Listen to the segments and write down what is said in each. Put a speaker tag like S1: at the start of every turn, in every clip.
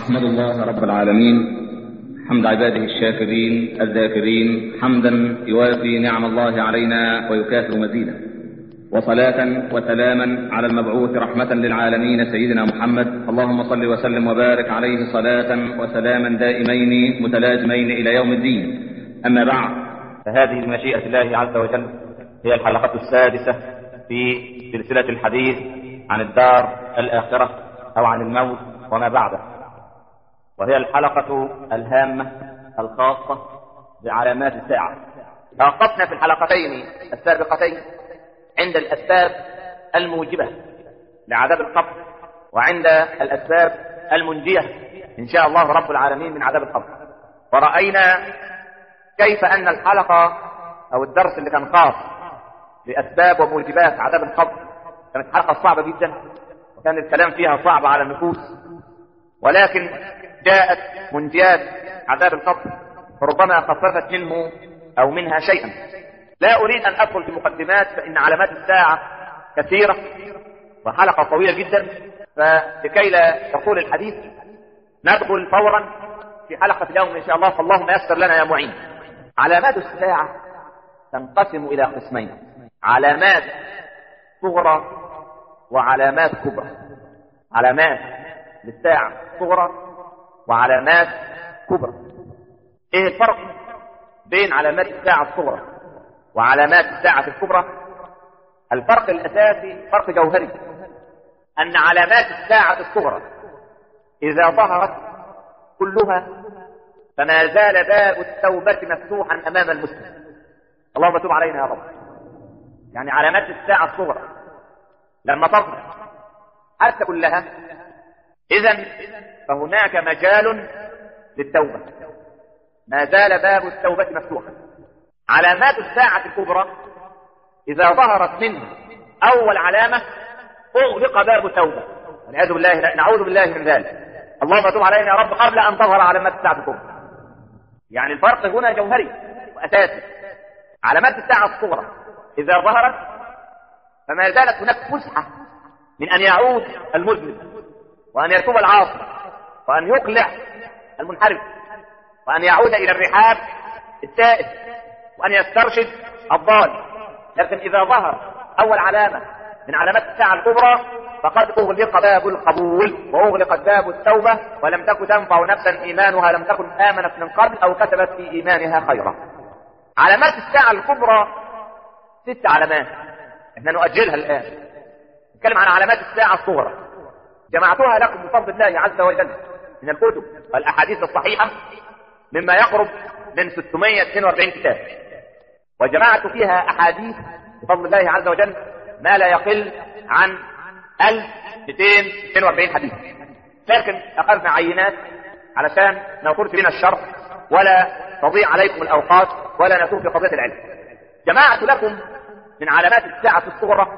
S1: أحمد الله رب العالمين حمد عباده الشاكرين الذاكرين، حمدا يوافي نعم الله علينا ويكافئ مزيدا، وصلاة وسلاما على المبعوث رحمة للعالمين سيدنا محمد. اللهم صل وسلم وبارك عليه صلاة وسلاما دائمين متلازمين إلى يوم الدين. أما بعد، فهذه بمشيئة الله عز وجل هي الحلقة السادسة في سلسلة الحديث عن الدار الآخرة أو عن الموت وما بعده، وهي الحلقة الهامة الخاصة بعلامات الساعة. توقفنا في الحلقتين السابقتين عند الأسباب الموجبة لعذاب القبر، وعند الأسباب المنجية إن شاء الله رب العالمين من عذاب القبر. ورأينا كيف أن الحلقة أو الدرس اللي كان خاص بأسباب وموجبات عذاب القبر كانت حلقة صعبة جدا، وكان الكلام فيها صعب على النفوس، ولكن جاءت منجيات عذاب القبر فربما خففت منه أو منها شيئا. لا أريد أن أدخل في مقدمات، فإن علامات الساعة كثيرة وحلقة طويلة جدا، فلكي لا يطول الحديث ندخل فورا في حلقة اليوم إن شاء الله، فاللهم يسر لنا يا معين. علامات الساعة تنقسم إلى قسمين: علامات صغرى وعلامات كبرى. علامات للساعة صغرى وعلامات كبرى. ايه الفرق بين علامات الساعة الصغرى وعلامات الساعة الكبرى؟ الفرق الأساسي فرق جوهري، أن علامات الساعة الصغرى إذا ظهرت كلها فما زال باب التوبة مفتوحا أمام المسلم. اللهم تب علينا يا رب. يعني علامات الساعة الصغرى لما تظهر حتى كلها، إذن فهناك مجال للتوبة، ما زال باب التوبة مفتوحا. علامات الساعة الكبرى إذا ظهرت منها أول علامة أغلق باب التوبة، والعياذ بالله، نعوذ بالله من ذلك. اللهم تب علينا يا رب قبل أن تظهر علامات الساعة الكبرى. يعني الفرق هنا جوهري وأساسي. علامات الساعة الصغرى إذا ظهرت فما زالت هناك فسحة من أن يعود المذنب، وأن يتوب العاصي، وأن يقلع المنحرف، وأن يعود إلى الرحاب التائب، وأن يسترشد الضال. لكن إذا ظهر أول علامة من علامات الساعة الكبرى فقد أغلق باب القبول وأغلقت باب التوبة، ولم تكن تنفع نفسا إيمانها لم تكن آمنت من قبل أو كسبت في إيمانها خيرا. علامات الساعة الكبرى 6 علامات، احنا نؤجلها الآن. نتكلم عن علامات الساعة الصغرى، جمعتها لكم بفضل الله عز وجل من الكتب والأحاديث الصحيحة مما يقرب من 642 كتاب، وجمعت فيها أحاديث بفضل الله عز وجل ما لا يقل عن 1242 حديث. لكن أخذنا عينات علشان نطول فينا الشرح ولا تضيع عليكم الأوقات ولا نتوه في قضية العلم. جمعت لكم من علامات الساعة الصغرى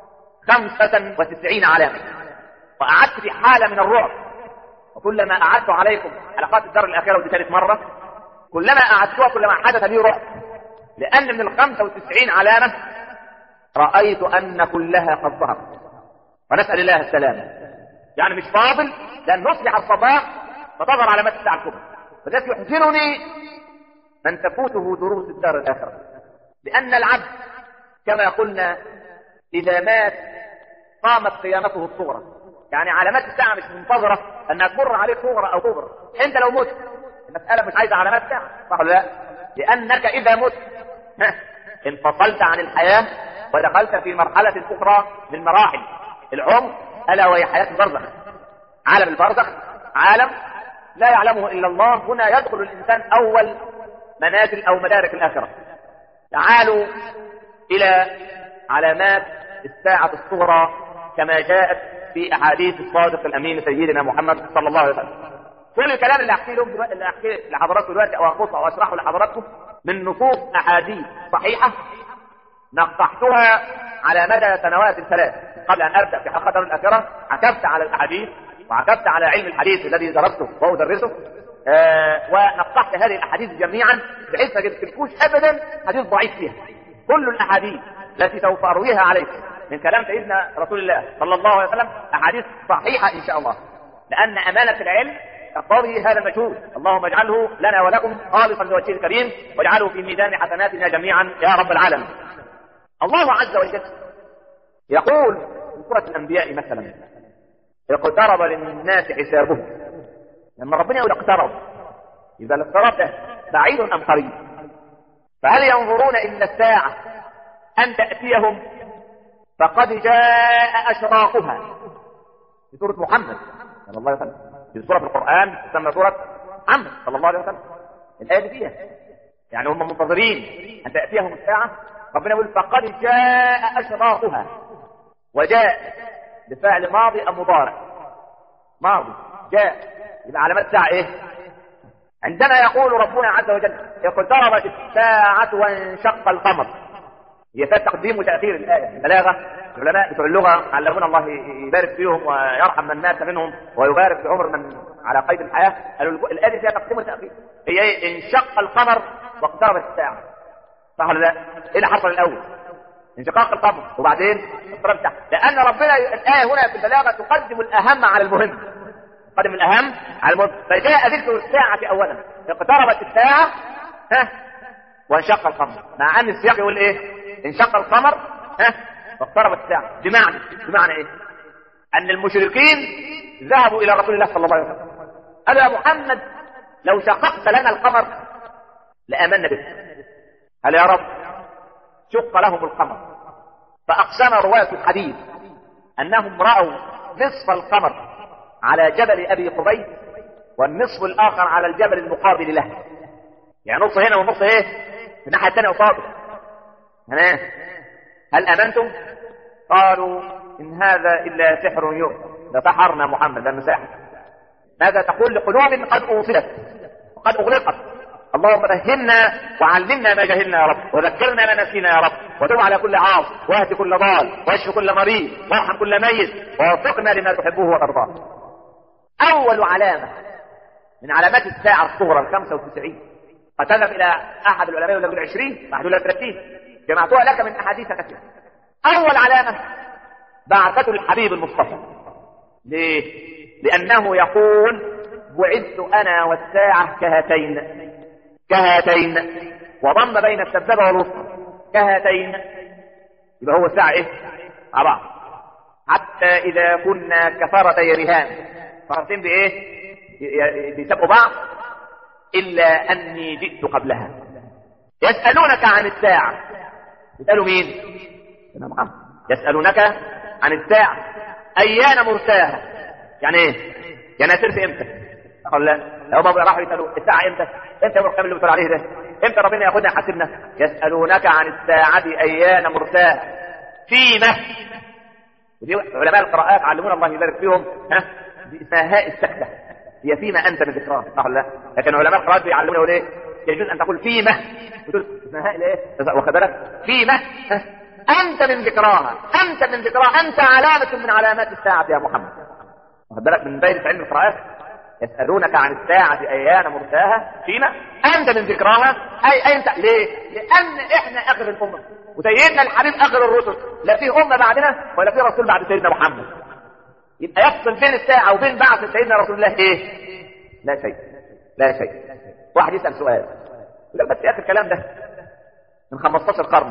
S1: 95 علامة، وأعدت في حالة من الرعب. وكلما أعدت عليكم حلقات الدار الآخرة، ودي ثالث مرة، كلما أعدتها كلما حدث لي رعب، لأن من 95 علامة رأيت أن كلها قد ظهرت، ونسأل الله السلامة. يعني مش فاضل، لأن نصبح الصباح فتظهر علامات الساعة الكبرى. فذلك يحزنني من تفوته دروس الدار الآخرة، لأن العبد كما قلنا إذا مات قامت قيامته الصغرى. يعني علامات الساعة مش منتظرة أنها تمر عليك صغرى أو كبرى. أنت لو مت المسألة مش عايزة علامات ساعة، صح ولا لا؟ لأنك إذا مت انفصلت عن الحياة ودخلت في مرحلة أخرى من مراحل العمر، ألا وهي حياة البرزخ. عالم البرزخ عالم لا يعلمه إلا الله. هنا يدخل الإنسان أول منازل أو مدارك الآخرة. تعالوا إلى علامات الساعة الصغرى كما جاءت في أحاديث الصادق الأمين سيدنا محمد صلى الله عليه وسلم. كل الكلام اللي أحكي لحضراتكم دلوقتي أو أخصه أو أشرحه لحضراتكم من نصوص أحاديث صحيحة نقحتها على مدى سنوات 3. قبل أن أبدأ في حلقة الآخرة عكفت على الأحاديث وعكفت على علم الحديث الذي درسته وأدرسه، ونقحت هذه الأحاديث جميعا بحيث ما جبتلكوش أبدا حديث ضعيف فيها. كل الأحاديث التي سوف أرويها عليكم من كلام سيدنا رسول الله صلى الله عليه وسلم أحاديث صحيحة إن شاء الله، لأن أمانة العلم
S2: اقتضي هذا المجهود. اللهم اجعله لنا ولكم خالصا لوجهه الكريم، واجعله في ميزان حسناتنا جميعا يا رب العالمين. الله عز وجل يقول في سورة الأنبياء مثلا: اقترب للناس حسابهم. لما ربنا يقول اقترب، إذا الاقتراب ده بعيد أم قريب؟ فهل ينظرون إلا الساعة أن تأتيهم فقد جاء أشراقها؟ في سورة محمد صلى الله عليه وسلم، في سورة القرآن تسمى سورة محمد صلى الله عليه وسلم. الآية دي فيها يعني هم منتظرين أن تأتيهم الساعة. ربنا يقول فقد جاء أشراقها، وجاء بفعل ماضي أم مضارع؟ ماضي. جاء يبقى علامات الساعة إيه؟ عندما يقول ربنا عز وجل اقتربت الساعة وانشق القمر، هي فيها تقديم وتأخير الآية. البلاغة العلماء بتوع اللغة علمونا الله يبارك فيهم ويرحم من مات منهم ويبارك في عمر من على قيد الحياة، قالوا الآية فيها تقديم وتأخير. هي إيه؟ انشق القمر واقتربت الساعة، صح ولا لا؟ إيه اللي حصل الأول؟ انشقاق القمر، وبعدين اقتربت الساعة. لأن ربنا الآية هنا في البلاغة تقدم الأهم على المهم، تقدم الأهم على المهم. فجاء ذكر الساعة أولا، اقتربت الساعة وانشق القمر، مع أن السياق يقول إيه؟ انشق القمر واقتربت الساعة. بمعنى إيه؟ أن المشركين ذهبوا إلى رسول الله صلى الله عليه وسلم قالوا: يا محمد لو شققت لنا القمر لآمنا بك. قال: يا رب شق لهم القمر. فأقسم رواة الحديث أنهم رأوا نصف القمر على جبل أبي قبيس، والنصف الآخر على الجبل المقابل له، يعني نص هنا ونص ايه في الناحية الثانية قصاده. هل أمنتم؟ قالوا: إن هذا إلا سحر يؤثر، لسحرنا محمد لأنه ساحر. ماذا تقول لقلوب قد أوصلت وقد أغلقت؟ اللهم فهمنا وعلمنا ما جهلنا يا رب، وذكرنا ما نسينا يا رب، وتب على كل عاص، واهد كل ضال، واشف كل مريض، وارحم كل ميت، ووفقنا لما تحبه وترضاه. أول علامة من علامات الساعة الصغرى 95 قد تذهب إلى أحد العلماء يقول لك 20، واحد يقول لك 30، جمعتها لك من أحاديث كثيرة. أول علامة بعثة الحبيب المصطفى. ليه؟ لأنه يقول: بعثت أنا والساعة كهاتين، وضم بين السبابة والوسطى كهاتين. يبقى هو الساعة إيه؟ مع بعض. حتى إذا كنا كفرتي رهان، فرتين بإيه؟ بيسبقوا بعض، إلا أني جئت قبلها. يسألونك عن الساعة. يسألوا مين؟ يسألونك عن الساعة أيان مرساها. يعني إيه؟ يعني هترسي إمتى؟ قال لا، لو ما راحوا يسألوا الساعة إمتى؟ إمتى يوم القيامة اللي بتقول عليه ده؟ إمتى ربنا ياخدنا يحاسبنا؟ يسألونك عن الساعة أيان مرساها فيما. ودي علماء القراءات علمونا الله يبارك فيهم اسمها هاء السكتة، هي فيما أنت من ذكراه، صح ولا لا؟ لكن علماء القراءات بيعلمونا يقول إيه؟ يجوز أن تقول فيما، وتقول اسمها هاء الإيه؟ واخد بالك؟ فيما أنت من ذكراها، أنت علامة من علامات الساعة يا محمد. واخد بالك من دايرة علم القراءات؟ يسألونك عن الساعة أيان مرساها فيما أنت من ذكراها، أي أنت. ليه؟ لأن إحنا آخر الأمة، وسيدنا الحبيب آخر الرسل، لا في أمة بعدنا ولا في رسول بعد سيدنا محمد. يبقى يفصل بين الساعة وبين بعث سيدنا رسول الله إيه؟ لا شيء. واحد يسأل سؤال يقول بس يا أخي الكلام ده من 15 قرن.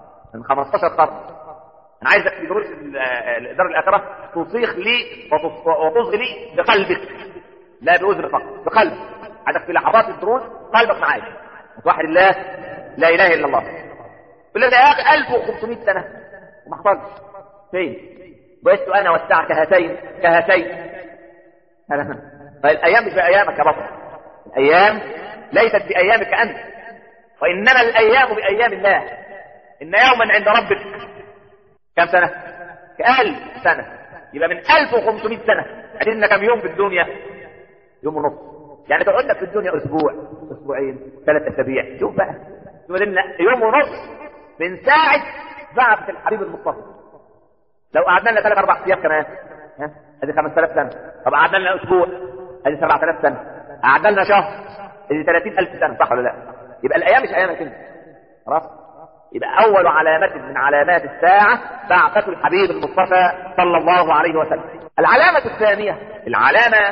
S2: أنا عايزك في دروس الدار الآخرة تصيخ لي وتصغي لي بقلبك، لا بأذن فقط، بقلبك. عايزك في لحظات الدروس قلبك معايا، وحد الله لا إله إلا الله. يقول لك يا أخي 1500 سنة وما حصلش. فين؟ بعثت أنا والساعة كهاتين. فالأيام مش بأيامك يا بطل، الأيام ليست بأيامك أنت، وإنما الأيام بأيام الله. إن يوما عند ربك كم سنة؟ ك1000 سنة. يبقى من 1500 سنة عددنا كم يوم في الدنيا؟ يوم ونص. يعني تقعد لك في الدنيا أسبوع، أسبوعين، 3 أسابيع. شوف بقى، يوم ونص من ساعة بعثة الحبيب المصطفى. لو قعدنا لنا 3-4 أيام كمان، هذه 5000 سنة. طب قعدنا لنا أسبوع، هذه 7000 سنة. قعدنا لنا شهر، هذه 30000 سنة، صح ولا لا؟ يبقى الأيام مش أيامك أنت، خلاص؟ يبقى أول علامة من علامات الساعة بعثة الحبيب المصطفى صلى الله عليه وسلم. العلامة الثانية، العلامة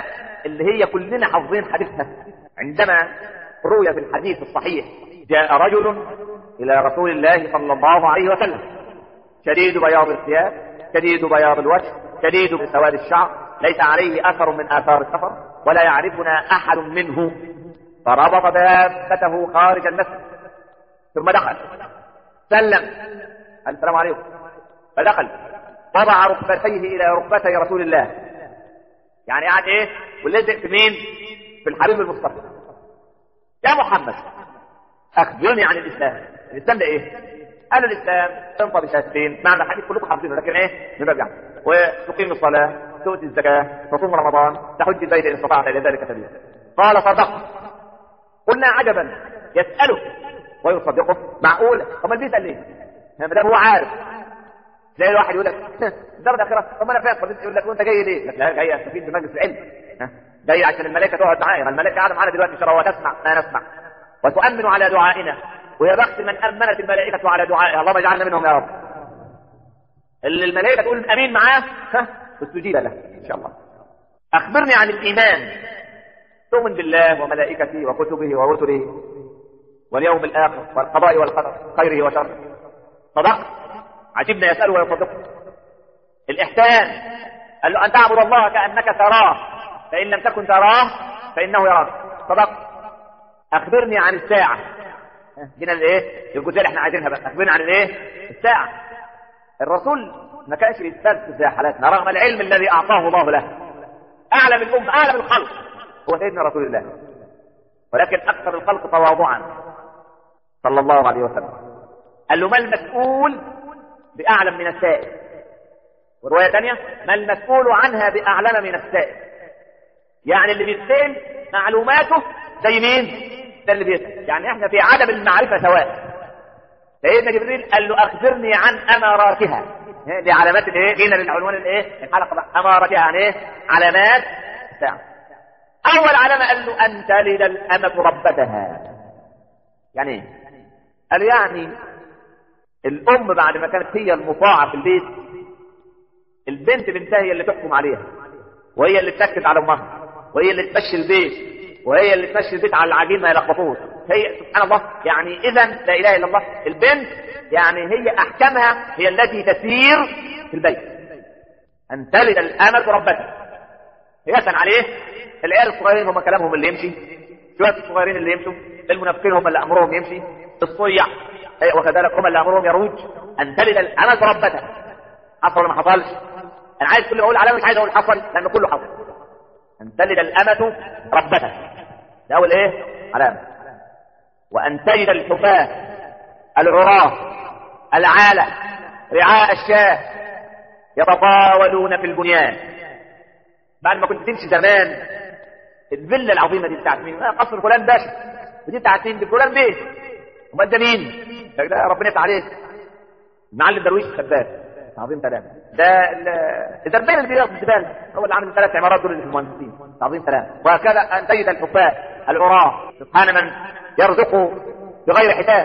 S2: اللي هي كلنا حافظين حديثها، عندما روي في الحديث الصحيح: جاء رجل إلى رسول الله صلى الله عليه وسلم شديد بياض الثياب، شديد بياض الوجه، شديد سواد الشعر، ليس عليه أثر من آثار السفر، ولا يعرفنا أحد منه، فربط دابته خارج المسجد، ثم دخل سلم السلام عليكم، فدخل وضع ركبتيه إلى ركبتي رسول الله، يعني قاعد ايه ولزق في مين؟ في الحبيب المصطفى. يا محمد اخبرني عن الاسلام. الاسلام ده ايه؟ قال الاسلام تنطى بشهادتين، معنى الحديث كلكم حافظينه، لكن ايه نرجع: وتقيم الصلاه، تؤتي الزكاه، تصوم رمضان، تحج البيت ان استطعت الى ذلك سبيلا. قال صدقت. قلنا عجبا، يساله ويصدقه؟ معقوله؟ طب البيت قال ليه؟ ما دام هو عارف. زي الواحد يقول لك الدرجه الاخيره، طب ما انا فاهم، يقول لك وانت جاي ليه؟ لا جاي استفيد بمجلس العلم، جاي عشان الملائكه تقعد معايا، الملائكه قاعده معانا دلوقتي ان شاء الله وتسمع ما نسمع وتؤمن على دعائنا، ويا بخت من امنت الملائكه على دعائها، اللهم اجعلنا منهم يا رب. اللي الملائكه تقول امين معاه استجيب له ان شاء الله. اخبرني عن الايمان. تؤمن بالله وملائكته وكتبه ورسله واليوم الاخر والقضاء والقدر خيره وشره. صدقت. عجبنا يساله ويصدقه. الاحسان، قال له ان تعبد الله كانك تراه، فان لم تكن تراه فانه يراك. صدقت. اخبرني عن الساعه. جينا الايه الجزئيه اللي احنا عايزينها بقى. اخبرني عن الايه الساعه. الرسول ما كانش يتفلسف زي حالاتنا، رغم العلم الذي اعطاه الله له. اعلم الامه، اعلم الخلق هو سيدنا رسول الله، ولكن اكثر الخلق تواضعا صلى الله عليه وسلم. قال له: ما المسؤول باعلم من السائل. وروايه ثانيه: ما المسؤول عنها باعلم من السائل. يعني اللي بيتسال معلوماته زي مين؟ ده اللي بيسال. يعني احنا في عدم المعرفه سواء. سيدنا جبريل قال له: اخبرني عن اماراتها. دي علامات الايه؟ جينا للعنوان الايه الحلقه بقى. اماراتها يعني ايه؟ علامات الساعه. اول علامه قال له: ان تلد الامه ربتها. يعني ايه؟ قال يعني الام بعد ما كانت هي المطاعه في البيت، البنت بنتها هي اللي تحكم عليها، وهي اللي تسكت على امها، وهي اللي تمشي البيت، وهي اللي تمشي البيت على العجين ما يلخبطوش. هي سبحان الله، يعني اذا لا اله الا الله، البنت يعني هي احكامها هي التي تسير في البيت. ان تلد الامه ربتها. قياسا عليه العيال الصغيرين هم كلامهم اللي يمشي، شويه الصغيرين اللي يمشوا، المنافقين هم اللي امرهم يمشي، الصيع وكذلك هم اللي امرهم يروج. ان تلد الامه ربتها. حصل ولا ما حصلش؟ انا عايز كل ما اقول علامه مش عايز اقول حصل، لان كله حصل. ان تلد الامه ربتها، ده اول ايه علامه. وان تجد الحفاة العراة العالة رعاء الشاة يتطاولون في البنيان. بعد ما كنت تمشي زمان الفيلا العظيمه دي بتاعت مين؟ قصر فلان باشا. ودي بتاعت مين؟ فلان بيه. امال ده مين؟ ده ربنا يفتح عليك. المعلم درويش خباز عظيم سلام. ده الزربين اللي بيقف في الزباله هو اللي عامل 3 عمارات دول اللي في المهندسين. عظيم سلام. وهكذا ان تجد الحفاة العراة سبحان من يرزقه بغير حساب.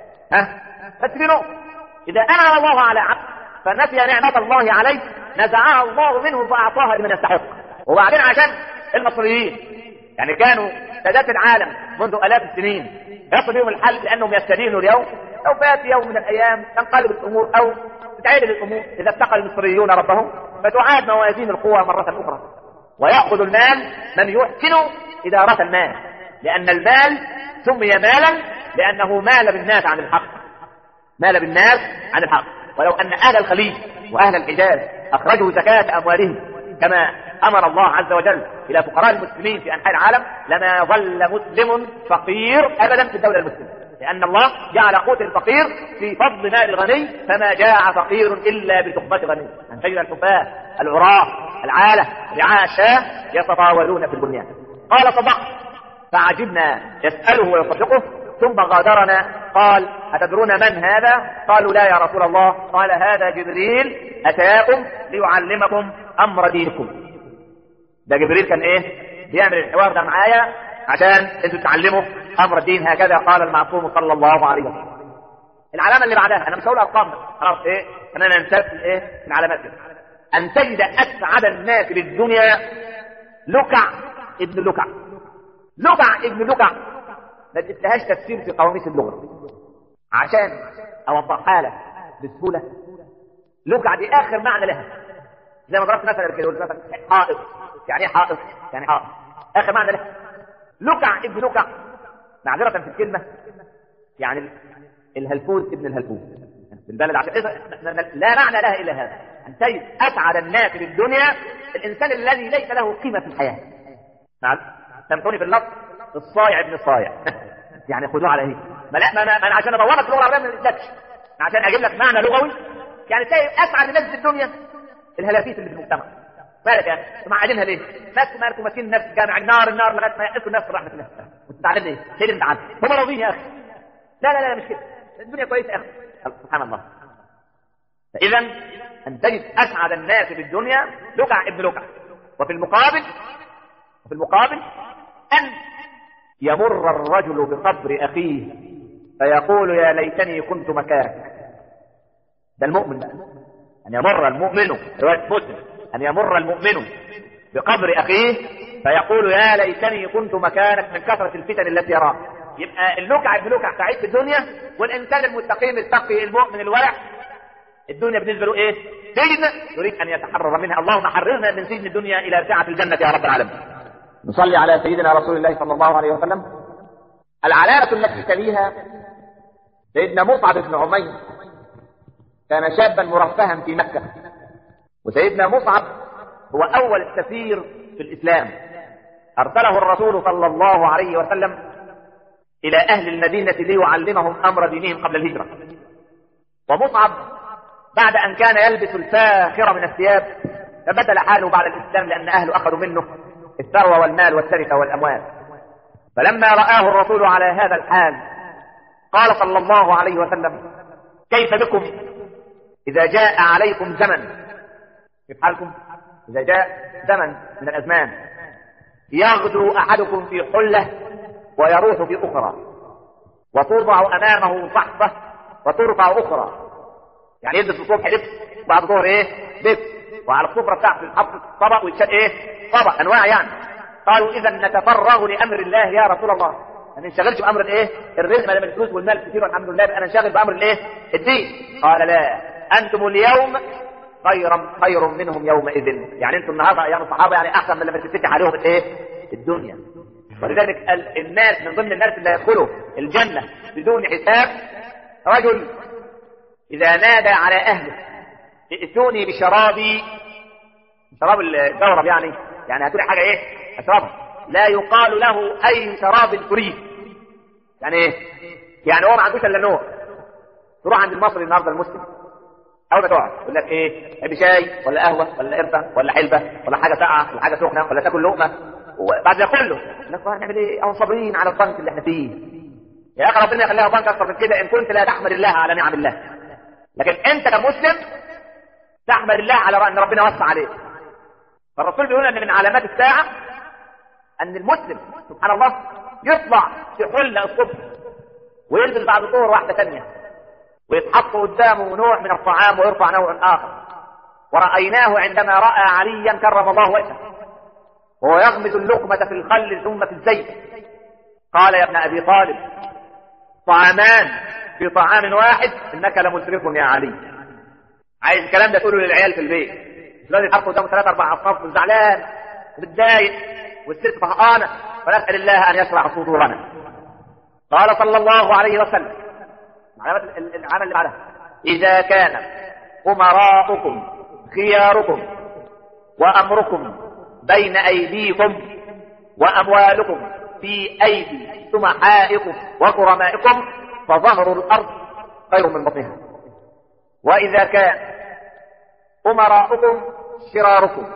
S2: بس في نقطه: اذا انعم الله على عبد فنسي نعمه الله عليه نزعها الله منه فاعطاها لمن يستحق. وبعدين عشان المصريين يعني كانوا سادات العالم منذ الاف السنين يصل بهم الحل لانهم يستدينوا اليوم، لو فات يوم من الايام تنقلب الامور او تتعدل الامور اذا اتقى المصريون ربهم فتعاد موازين القوى مره اخرى، وياخذ المال من يحسن اداره المال، لان المال سمي مالا لانه مال بالناس عن الحق. مال بالناس عن الحق. ولو ان اهل الخليج واهل الحجاز اخرجوا زكاه اموالهم كما امر الله عز وجل الى فقراء المسلمين في انحاء العالم لما ظل مسلم فقير ابدا في الدوله المسلمه، لان الله جعل قوت الفقير في فضل مال الغني، فما جاع فقير الا بتخمه غني. ان تجد الحفاة العراة العالة رعاء الشاة يتطاولون في البنيان. قال: صدقت. فعجبنا يساله ويصدقه. ثم غادرنا. قال: أتدرون من هذا؟ قالوا: لا يا رسول الله. قال: هذا جبريل أتاكم ليعلمكم أمر دينكم. ده جبريل كان إيه؟ بيعمل الحوار ده معايا عشان أنتوا تعلموا أمر الدين. هكذا قال المعصوم صلى الله عليه وسلم. العلامة اللي بعدها أنا مش هقول أرقام خلاص إيه؟ أنا ننسى إيه؟ العلامات دي. أن تجد أسعد الناس بالدنيا لكع ابن لكع. لكع ابن لكع ما جبتهاش تفسير في قواميس اللغة عشان اوضحها لك بسهولة. لكع دي اخر معنى لها، زي ما ضربت مثلا كده قلت مثلا حائط، يعني ايه حائط؟ يعني حائط اخر معنى لها. لكع ابن لكع معذرة في الكلمة يعني الهلفوز ابن الهلفوز في البلد، عشان لا معنى لها الا هذا، ان تجد اسعد الناس في الدنيا الانسان الذي ليس له قيمة في الحياة. سامحوني في اللفظ، الصايع ابن الصايع يعني خذوه على ايه؟ ما انا عشان ادور لك اللغه العربيه ما نقدرش، عشان اجيب لك معنى لغوي. يعني تلاقي اسعد الناس في الدنيا الهلافيت اللي في المجتمع. مالك يا اخي؟ انتوا معقدينها ليه؟ ناس مالكم ماسكين الناس جامع النار لغايه ما يأسوا الناس برحمه الله. وانت زعلان ليه؟ ليه اللي زعلان؟ هم راضيين يا اخي. لا مش كده، الدنيا كويسه يا اخي سبحان الله. فاذا ان تجد اسعد الناس في الدنيا لكع ابن لكع. وفي المقابل ان يمر الرجل بقبر اخيه فيقول يا ليتني كنت مكانك. ده المؤمن بقى، ان يمر المؤمن، روايه مسلم، ان يمر المؤمن بقبر اخيه فيقول يا ليتني كنت مكانك من كثره الفتن التي يراها. يبقى اللكع ابن لكع سعيد في الدنيا، والانسان المستقيم التقي المؤمن الورع الدنيا بالنسبه له ايه؟ سجن يريد ان يتحرر منها. اللهم حررنا من سجن الدنيا الى ساعه الجنه يا رب العالمين. نصلي على سيدنا رسول الله صلى الله عليه وسلم. العلامه التي تليها سيدنا مصعب بن عمير كان شابا مرفها في مكه، وسيدنا مصعب هو اول السفير في الاسلام ارسله الرسول صلى الله عليه وسلم الى اهل المدينه ليعلمهم امر دينهم قبل الهجره. ومصعب بعد ان كان يلبس الفاخر من الثياب فبدل حاله بعد الاسلام لان اهله اخذوا منه الثروه والمال والتركه والاموال. فلما رآه الرسول على هذا الحال قال صلى الله عليه وسلم كيف بكم اذا جاء عليكم زمن، كيف حالكم اذا جاء زمن من الازمان يغدو احدكم في حله ويروح في اخرى، وتوضع امامه صحفه وترفع اخرى. يعني يلبس الصبح لبس بعد الظهر ايه لبس، وعلى السفره بتاعته يتحط طبق ويتشال ايه طبق انواع. يعني قالوا اذا نتفرغ لامر الله يا رسول الله، ما ننشغلش بامر الايه الرزق، ما دام الفلوس والمال كتير والحمد لله بقى ننشغل بامر الايه الدين. قال لا، انتم اليوم خير منهم يومئذ. يعني انتم النهارده ايام الصحابه يعني احسن من لما تفتح عليهم الايه الدنيا. ولذلك الناس من ضمن الناس اللي يدخلوا الجنه بدون حساب رجل اذا نادى على اهله ائتوني بشرابي، شراب الجورب يعني هاتوا لي حاجه ايه اشربها، لا يقال له اي شراب تريد. يعني ايه؟ يعني هو ما عندوش الا نوع. تروح عند المصري النهارده المسلم اول ما تقعد يقول لك ايه؟ تحب شاي ولا قهوه ولا قرفه ولا حلبه ولا حاجه ساقعه ولا حاجه سخنه ولا تاكل لقمه؟ وبعد ده كله نعمل ايه؟ او صابرين على الضنك اللي احنا فيه. يا اخي ربنا يخليها ضنك اكثر من كده ان كنت لا تحمد الله على نعم الله. لكن انت كمسلم تحمد الله على ان ربنا وسع عليك. فالرسول بيقول ان من علامات الساعه ان المسلم سبحان الله يطلع في حله الصبح ويلبس بعد الظهر واحده ثانيه ويتحط قدامه نوع من الطعام ويرفع نوع اخر. ورأيناه عندما رأى عليا كرم الله وجهه وهو يغمز اللقمة في الخل ثم في الزيت قال يا ابن ابي طالب طعامان في طعام واحد انك لمسرف يا علي. عايز الكلام ده تقوله للعيال في البيت، مش لازم يحطوا قدامه 3 4 اصناف وزعلان ومتضايق والست طهقانه. فنسال الله ان يشرح صدورنا. قال صلى الله عليه وسلم العمل اللي بعدها اذا كان امراؤكم خياركم وامركم بين ايديكم واموالكم في ايدي سمحائكم وكرمائكم فظهر الارض خير من بطنها. واذا كان امراؤكم شراركم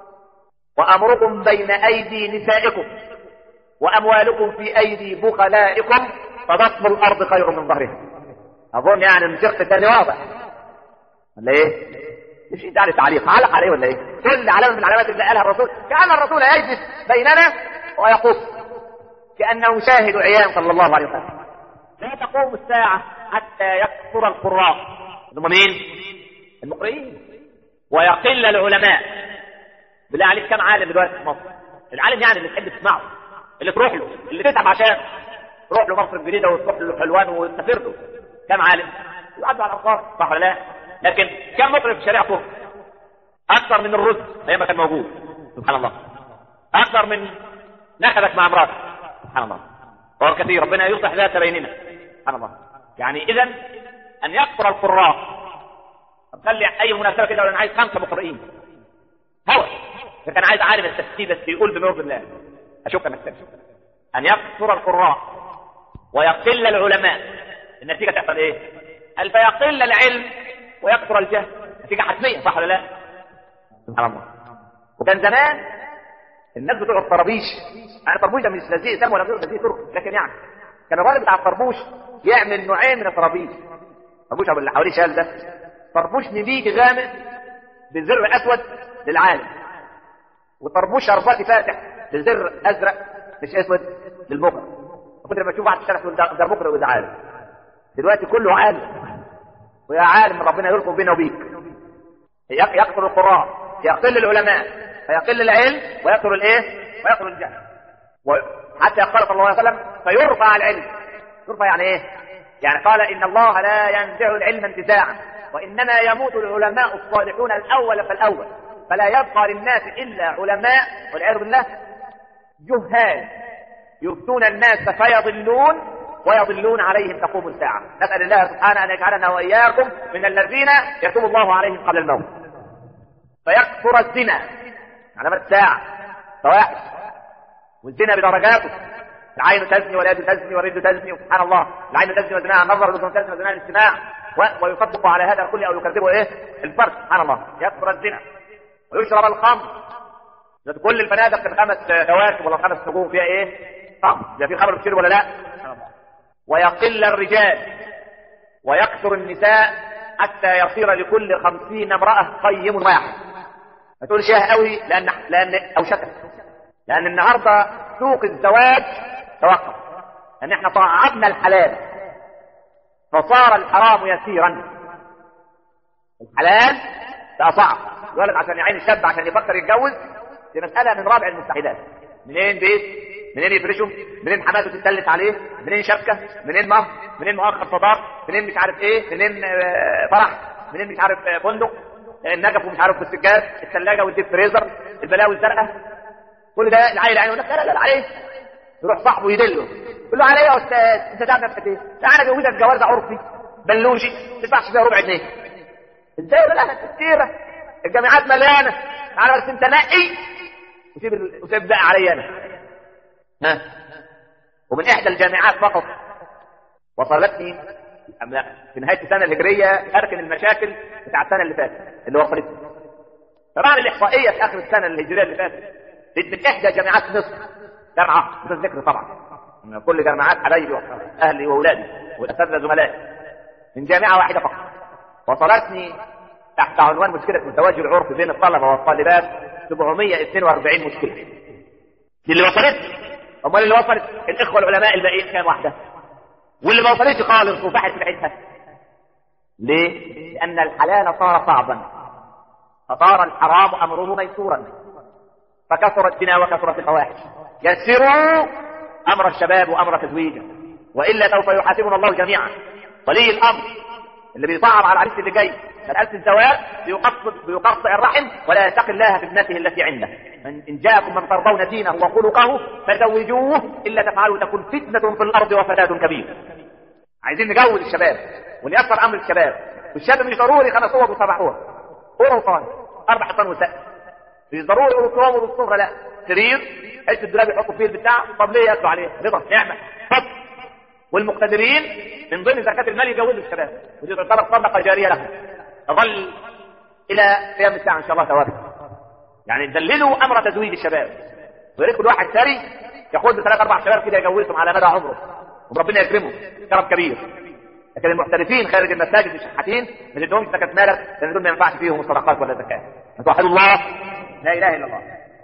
S2: وامركم بين ايدي نسائكم واموالكم في ايدي بخلائكم فبطن الارض خير من ظهرها. اظن يعني الشق الثاني واضح ولا ايه؟ مش انت على تعليق علق عليه ولا ايه؟ كل علامه من العلامات اللي قالها الرسول كان الرسول يجلس بيننا ويقص كانه يشاهد عيان صلى الله عليه وسلم. لا تقوم الساعه حتى يكثر القراء هم مين؟ المقرئين ويقل العلماء. بالله عليك كم عالم دلوقتي في مصر؟ العالم يعني اللي تحب تسمعه، اللي تروح له، اللي تتعب عشان تروح له مصر الجديده وتروح له حلوان وتسافر له. كم عالم يعدوا على الارقام، صح ولا لا؟ لكن كم مطرب في شريعته؟ اكثر من الرز ايام ما كان موجود، سبحان الله. اكثر من نخلك مع امراتك، سبحان الله. وهو كثير، ربنا يصلح ذات بيننا، سبحان الله. يعني اذا ان يكثر القراء. خلي اي مناسبه كده، ولا انا عايز 5 مقرئين هو اذا كان عايز عالم التفسير بس يقول بما يرضي الله، اشك انك تكتب. ان يكثر القراء ويقل العلماء، النتيجه تحصل ايه؟ فيقل العلم ويكثر الجهل، نتيجه حتميه، صح ولا لا؟ سبحان الله. وكان زمان الناس بتوع الطرابيش، يعني الطربوش ده مش لذيذ سام ولا غير لذيذ ترك، لكن يعني كان الراجل بتاع الطربوش يعمل نوعين من الطرابيش. الطربوش ابو اللي حواليه شال ده طربوش نبيتي غامق بزر اسود للعالم، وطربوش شرباتي فاتح بزر ازرق مش اسود للمقر. كنت لما تشوف واحد في الشارع تقول ده مقر وده عالم. دلوقتي كله عالم، ويا عالم ربنا يرقب بينا وبيك. يكثر القراء، يقل العلماء، فيقل العلم ويكثر الايه؟ ويكثر الجهل. وحتى قال صلى الله عليه وسلم فيرفع العلم. يرفع يعني ايه؟ يعني قال ان الله لا ينزع العلم انتزاعا، وانما يموت العلماء الصالحون الاول فالاول، فلا يبقى للناس الا علماء والعياذ بالله جهال يفتون الناس فيضلون ويضلون عليهم تقوم الساعه. نسال الله سبحانه ان يجعلنا واياكم من الذين يتوب الله عليهم قبل الموت. فيكثر الزنا، علامات الساعه فواحش، والزنا بدرجاته. العين تزني واليد تزني والرجل تزني، سبحان الله. العين تزني وزناها النظر، والاذن تزني وزناها الاستماع، ويصدق على هذا الكل او يكذبه ايه؟ الفرد، سبحان الله. يكثر الزنا ويشرب الخمر. كل الفنادق في 5 كواكب ولا 5 نجوم فيها ايه؟ خمر. ده في خمر بتشرب ولا لا؟ ويقل الرجال ويكثر النساء حتى يصير لكل 50 امرأة قيم واحد. ما تقولش ياه قوي لان او شكل، لان النهارده سوق الزواج توقف، لان احنا صعبنا الحلال فصار الحرام يسيرا. الحلال بقى صعب. الولد عشان يعين الشاب عشان يفكر يتجوز دي مسألة من رابع المستحيلات. منين بيت؟ منين يفرشوا؟ منين حماته تتسلس عليه؟ منين شبكة؟ منين مهر؟ منين مؤخر صداق؟ منين مش عارف ايه؟ منين فرح؟ منين مش عارف فندق؟ النجف ومش عارف بالسجاد، الثلاجة والديب فريزر، البلاوي الزرقاء، كل ده العيل عينه لا لا لا عليه. يروح صاحبه يدله يقول له عليه يا استاذ انت تعرف نفسك ايه؟ تعالى جوزك جواز عرفي بلوجي ما تدفعش فيها ربع جنيه. ازاي؟ لا كتيره، الجامعات مليانه، تعالى بس انت نقي وسيب بقى عليا انا. ها؟ ومن احدى الجامعات فقط وصلتني في نهايه السنه الهجريه اركن المشاكل بتاع السنه اللي فاتت اللي وصلتني. طبعا الاحصائيه في اخر السنه الهجريه اللي فاتت من احدى جامعات مصر، جامعه بدون ذكر طبعا، من كل جامعات حبايبي واهلي واولادي والاساتذه زملائي، من جامعه واحده فقط وصلتني تحت عنوان مشكله الزواج العرفي بين الطلبه والطالبات 742 مشكله. دي اللي وصلت. امال اللي وصلت الاخوه العلماء الباقيين كان واحده، واللي ما وصلتش خالص وفحت في عيدها. ليه؟ لان الحلال صار صعبا فصار الحرام امره ميسورا، فكثرت الزنا وكثرت الفواحش. يسروا امر الشباب وامر تزويجه، والا سوف يحاسبنا الله جميعا. ولي الامر اللي بيصعب على العريس اللي جاي مساله الزواج بيقطع الرحم ولا يتقي الله في ابنته التي عنده. ان جاءكم من ترضون دينه وخلقه فزوجوه الا تفعلوا تكن فتنه في الارض وفساد كبير. عايزين نجوز الشباب ونيسر امر الشباب، والشاب مش ضروري 5 صور و7 صور، قرى وصاير 4 حيطان وسقف، مش ضروري الطوام والصغرى، لا سرير حته الدولاب يحطوا فيه البتاع. طب ليه ياكلوا عليه؟ رضا نعمه فضل. والمقتدرين من ضمن زكاه المال يجوزوا الشباب، ودي تعتبر صدقه جاريه لهم تظل الى قيام الساعه ان شاء الله ثوابت. يعني دللوا امر تزويج الشباب، ويا ريت كل واحد ثري ياخذ 3 4 شباب كده يجوزهم على مدى عمره وربنا يكرمه كرم كبير. لكن المحترفين خارج المساجد الشحاتين ما تدهمش زكاه مالك، لان دول ما ينفعش فيهم الصدقات ولا الزكاه. توحدوا الله لا اله الا الله.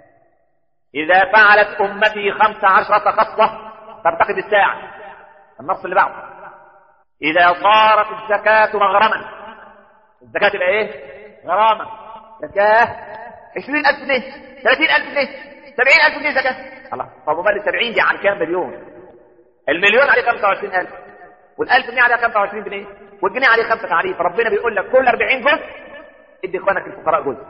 S2: اذا فعلت امتي 15 خصله ترتقب الساعه. النص اللي بعده اذا صارت الزكاه مغرما. الزكاه تبقى ايه؟ غرامه. زكاه 20,000 جنيه 30,000 جنيه 70,000 جنيه زكاة. الله، طب وبال 70 دي عن كام مليون؟ المليون عليه 25,000، وال1000 جنيه عليها 25 جنيه، والجنيه عليه 5 تعريف. ربنا بيقول لك كل 40 جزء ادي اخوانك الفقراء جزء،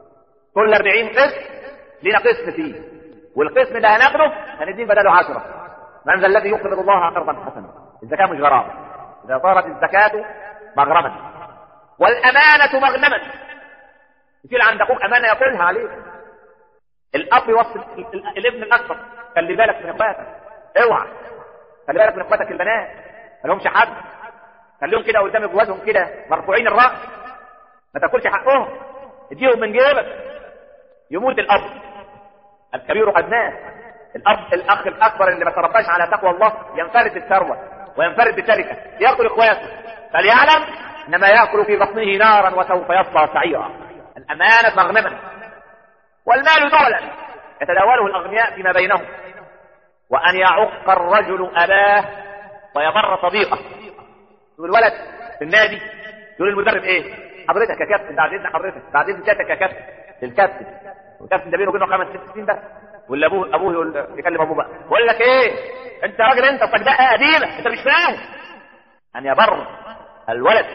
S2: كل 40 قسط لينا قسم فيه، والقسم ده هناخده هنديه بداله 10. من ذا الذي يقرض الله قرضا حسنا؟ الزكاة مش غرام، إذا صارت الزكاة مغرما والأمانة مغنما. يصير عند أخوك أمانة يقولها عليك. الأب يوصل الابن الأكبر خلي بالك من إخواتك، اوعى خلي بالك من إخواتك البنات، ما لهمش حد، خليهم كده قدام جوازهم كده مرفوعين الرأس، ما تاكلش حقهم، اديهم من جيبك. يموت الأب الكبير قدناه، الأب الأخ الأكبر اللي ما ترباش على تقوى الله ينفرد بالثروة وينفرد بتركة، يأكل إخواته، فليعلم إنما يأكل في بطنه نارا وسوف يصلى سعيرا. الأمانة مغنما، والمال دولا يتداوله الأغنياء فيما بينهم. وأن يعق الرجل أباه ويبر صديقه. يقول الولد في النادي يقول المدرب ايه؟ حضرتك يا كابتن، بعد اذن حضرتك، بعد اذن سيادتك يا كابتن. الكابتن والكابتن ده بينه وبينه 5-6 سنين بس، ولا ابوه يقول يكلم ابوه بقى، بقول لك ايه انت راجل، انت صدقها قديمه، انت مش فاهم. ان يبر الولد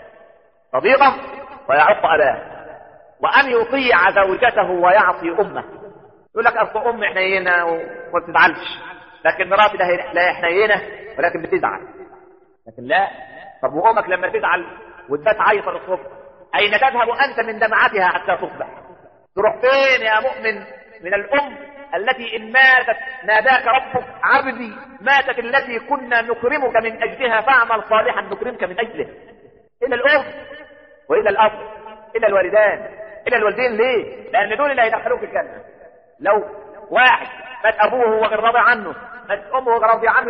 S2: صديقه ويعق اباه، وان يطيع زوجته ويعصي امه. يقول لك اصل امي حنينه وما بتزعلش، لكن مراتي لا حنينه ولكن بتزعل. لكن لا، طب وامك لما تزعل وتبات عيطه للصبح اين تذهب انت من دمعتها حتى تصبح؟ تروح فين يا مؤمن من الام التي ان ماتت ناداك ربك عبدي ماتت التي كنا نكرمك من اجلها فاعمل صالحا نكرمك من اجله. الى الام والى الاب، الى الوالدان، الى الوالدين. ليه؟ لان دول اللي هيدخلوك الجنه. لو واحد مات ابوه وهو غير راضي عنه، مات امه وهو غير راضي عنه،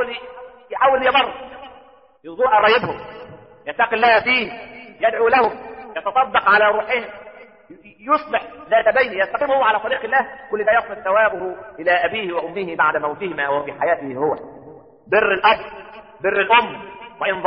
S2: يحاول يبر، يزور قرايبهم، يتقي الله فيه، يدعو لهم، يتصدق على روحهم، يصبح ذات بين، يستقيم هو على طريق الله. كل ده يصل ثوابه الى ابيه وامه بعد موتهما وفي حياته هو. بر الاب، بر الام، وان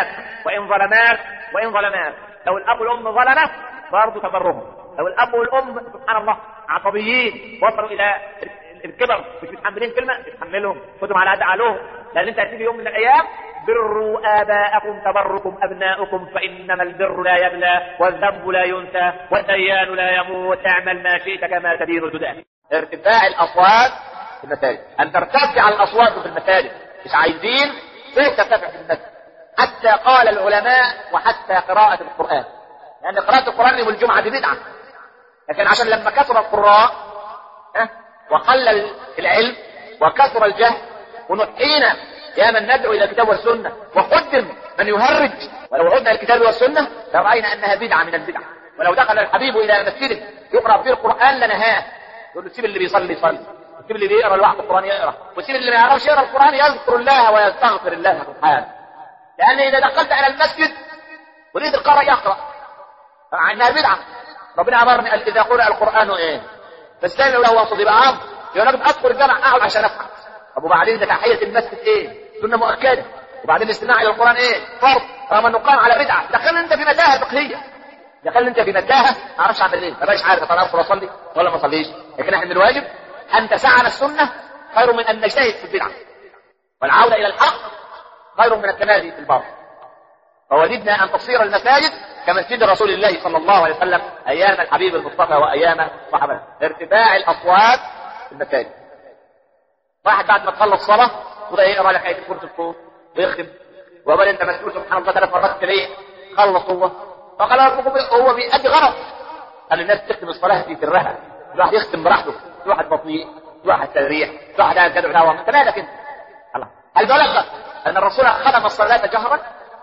S2: ظلمات. لو الاب والام ظلمه برضه تبرهم. لو الاب والام سبحان الله عصبيين وصلوا الى الكبر مش متحملين كلمه، تحملهم، خدهم على قد عقلهم، لان انت هتيجي يوم من الايام بروا آباءكم تبركم أبناؤكم فإنما البر لا يبلى والذنب لا ينسى والديان لا يموت اعمل ما شئت كما تدين تدان. ارتفاع الأصوات في المساجد، أن ترتفع الأصوات في المساجد، مش عايزين ليه ترتفع في المساجد. حتى قال العلماء وحتى قراءة القرآن، لأن قراءة القرآن يوم الجمعة دي بدعة، لكن عشان لما كثر القراء وقل العلم وكثر الجهل ونحينا يا من ندعو الى الكتاب والسنه وقدم من يهرج، ولو عدنا الى الكتاب والسنه لراينا انها بدعه من البدع. ولو دخل الحبيب الى مسجده يقرا فيه القران لنهاه، يقول له سيب اللي بيصلي يصلي، سيب اللي بيقرا الوقت القران يقرا، وسيب اللي ما يعرفش يقرا القران يذكر الله ويستغفر الله سبحانه. لان اذا دخلت على المسجد وليد القارئ يقرا انها بدعه. ربنا امرني قال اذا قرأ القران ايه فاستمعوا له وانصتوا. يبقى امر، يا راجل ادخل الجامع اقعد عشان افهم. طب وبعدين ده تحيه المسجد ايه؟ سنه مؤكده. وبعدين الاستماع الى القران ايه؟ فرض، رغم انه قام على بدعه. دخلنا انت في متاهه فقهيه، دخلنا انت في متاهه ما اعرفش اعمل ايه، ما بقاش عارف انا ادخل اصلي ولا ما اصليش. لكن احنا من الواجب ان تسعنا السنه خير من ان نجتهد في البدعه، والعوده الى الحق خير من التمادي في الباطل. فوجدنا ان تصير المساجد كمسجد رسول الله صلى الله عليه وسلم ايام الحبيب المصطفى وايام صحابته. ارتفاع الاصوات في المساجد. واحد بعد ما تخلص صلاه وده يقرا لك ايه كرة الصوت ويختم، وقال انت مسؤول سبحان الله 3 مرات كده، خلص فقال هو بيأدي غلط. قال الناس تختم الصلاه في سرها، الواحد يختم براحته، واحد بطيء، واحد تريح، واحد قاعد يدعو دعوه. انت مالك انت؟ الله. هل بلغت ان الرسول ختم الصلاه جهرا؟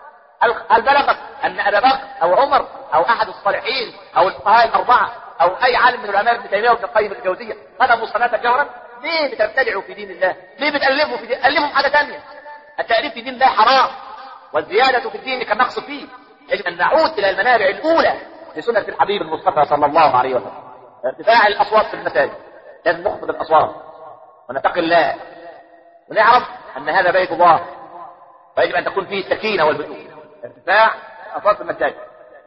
S2: هل بلغت ان ابا بكر او عمر او احد الصالحين او الفقهاء الاربعه او اي عالم من العلماء ابن تيميه وابن القيم الجوزيه ختموا الصلاه جهرا؟ ليه بتبتدعوا في دين الله؟ ليه بتألفوا في دين؟ ألفوا حاجة ثانية. التأليف في دين الله حرام، والزيادة في الدين كالنقص فيه. يجب أن نعود إلى المنابع الأولى لسنة الحبيب المصطفى صلى الله عليه وسلم. ارتفاع الأصوات في المساجد، لازم نخفض الأصوات ونتقي الله ونعرف أن هذا بيت الله، ويجب أن تكون فيه السكينة والهدوء. ارتفاع الأصوات في المساجد.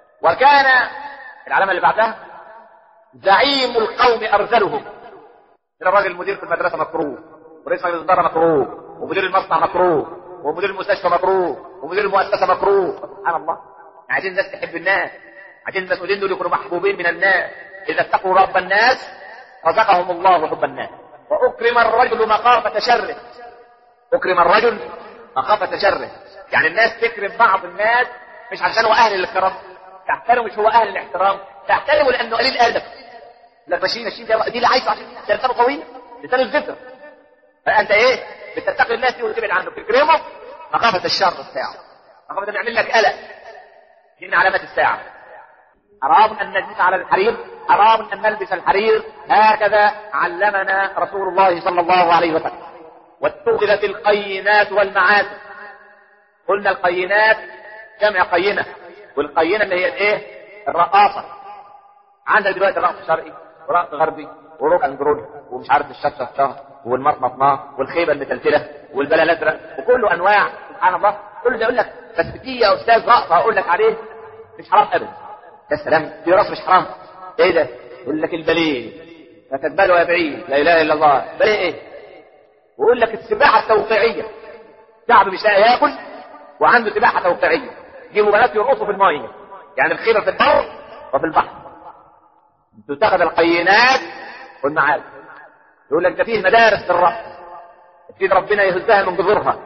S2: وكان العلامة اللي بعدها زعيم القوم أرذلهم. الراجل المدير في المدرسه مكروه، ورئيس مجلس الاداره مكروه، ومدير المصنع مكروه، ومدير المستشفى مكروه، ومدير المؤسسه مكروه. سبحان الله. عايزين الناس تحب الناس، عايزين المسؤولين دول يكونوا محبوبين من الناس. اذا اتقوا رب الناس رزقهم الله حب الناس. واكرم الرجل مخافه شره. اكرم الرجل مخافه شره، يعني الناس تكرم بعض الناس مش عشان هو اهل الاكرام، تحترمه مش هو اهل الاحترام، تحترمه لانه قليل ادب. لا ماشيين دي اللي عايزه عشان لسانه قوي، لسان الذكر. فانت ايه بتتقي الناس دي وتبعد عنه، تكرمه مخافه الشر بتاعه، مخافه انه يعمل لك قلق. دي من علامات الساعه. حرام ان نجلس على الحرير، حرام ان نلبس الحرير، هكذا علمنا رسول الله صلى الله عليه وسلم. واتخذت القينات والمعازف. قلنا القينات جمع قينه، والقينه اللي هي الايه؟ الرقاصه. عندك دلوقتي رقص شرقي ورقص غربي وروك اندروني ومش عارف الشطه والمطمطمه والخيبه المتلتله والبلا الازرق وكله انواع. سبحان الله. كله ده يقول لك بس دي يا استاذ رقص هقول لك عليه مش حرام ابدا. يا سلام، دي رقص مش حرام؟ ايه ده؟ يقول لك الباليه، فتتبالوا يا بعيد، لا اله الا الله. باليه ايه؟ ويقول لك السباحه التوقيعيه، شعب مش لاقي ياكل وعنده سباحه توقيعيه، يجيبوا بنات يرقصوا في الميه، يعني الخيبه في البر وفي البحر. تتخذ القينات والمعازف. يقول لك ده فيه مدارس للرقص، اكيد ربنا يهزها من جذورها.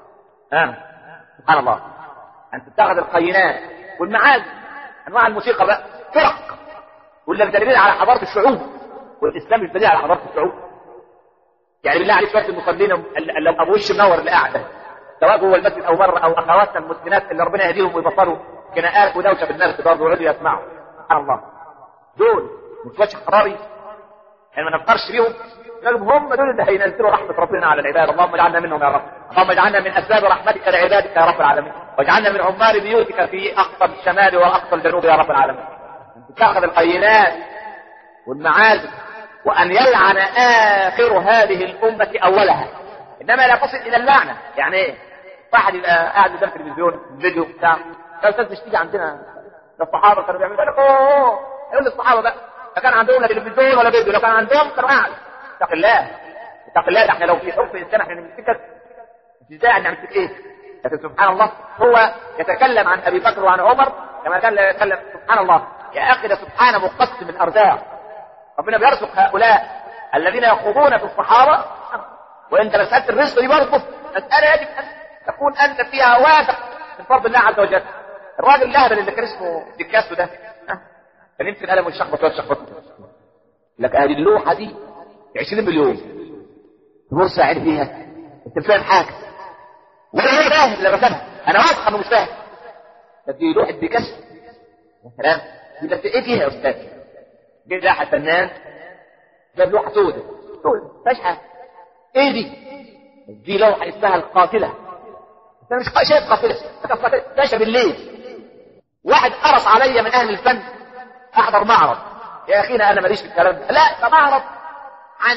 S2: سبحان الله. ان تتخذ القينات والمعازف، انواع الموسيقى بقى، فرق. يقول لك ده دليل على حضاره الشعوب، والاسلام مش دليل على حضاره الشعوب. يعني بالله عليك شويه المصلين لو ابو وش منور اللي قاعده سواء جوه المسجد او بره، او اخواتنا المسلمات اللي ربنا يهديهم ويبطلوا خناقات ودوشه في الناس برضه ويقعدوا يسمعوا. سبحان الله. دول مش وجه حراري، يعني ما نفكرش بيهم. قالوا هم دول اللي هينزلوا رحمه ربنا على العباد. اللهم اجعلنا منهم يا رب. اللهم اجعلنا من اسباب رحمتك لعبادك يا رب العالمين، واجعلنا من عمار بيوتك في اقصى الشمال واقصى الجنوب يا رب العالمين. ان تاخذ القينات والمعازف، وان يلعن اخر هذه الامه اولها، انما لا تصل الى اللعنه. يعني ايه؟ واحد يبقى قاعد قدام التلفزيون فيديو بتاع يا استاذ مش تيجي عندنا، ده الصحابه كانوا بيعملوا لك يقول للصحابه بقى لا كان عندهم لا تلفزيون ولا فيديو، لو كان عندهم كانوا قاعد. اتق الله اتق الله. ده احنا لو في حب انسان احنا نمسكك ازاي؟ احنا نمسك ايه؟ لكن سبحان الله هو يتكلم عن ابي بكر وعن عمر كما كان يتكلم. سبحان الله يا اخي، ده سبحانه مقسم الارزاق. ربنا بيرزق هؤلاء الذين يخوضون في الصحابه، وانت مساله الرزق دي برضه مساله يجب ان تكون انت فيها واثق من فضل الله عز وجل. الراجل الاهبل اللي كان اسمه ديكاسو ده كان يمسك القلم ويشخبط ويشخبط لك هذه اللوحه دي 20 مليون بورصه عين فيها، انت مش فاهم حاجه ولا هو فاهم اللي رسمها. انا واثق انه مش فاهم. ده دي لوحه بيكاسو يا سلام. يبقى ايه فيها يا استاذ؟ جه لاحق فنان جاب لوحه سوداء مفيهاش حاجه. ايه دي؟ دي لوحه اسمها القاتله. انت مش شايف قاتله؟ باشا بالليل واحد قرص عليا من اهل الفن احضر معرض. يا اخينا انا ماليش في الكلام ده، لا ده معرض عن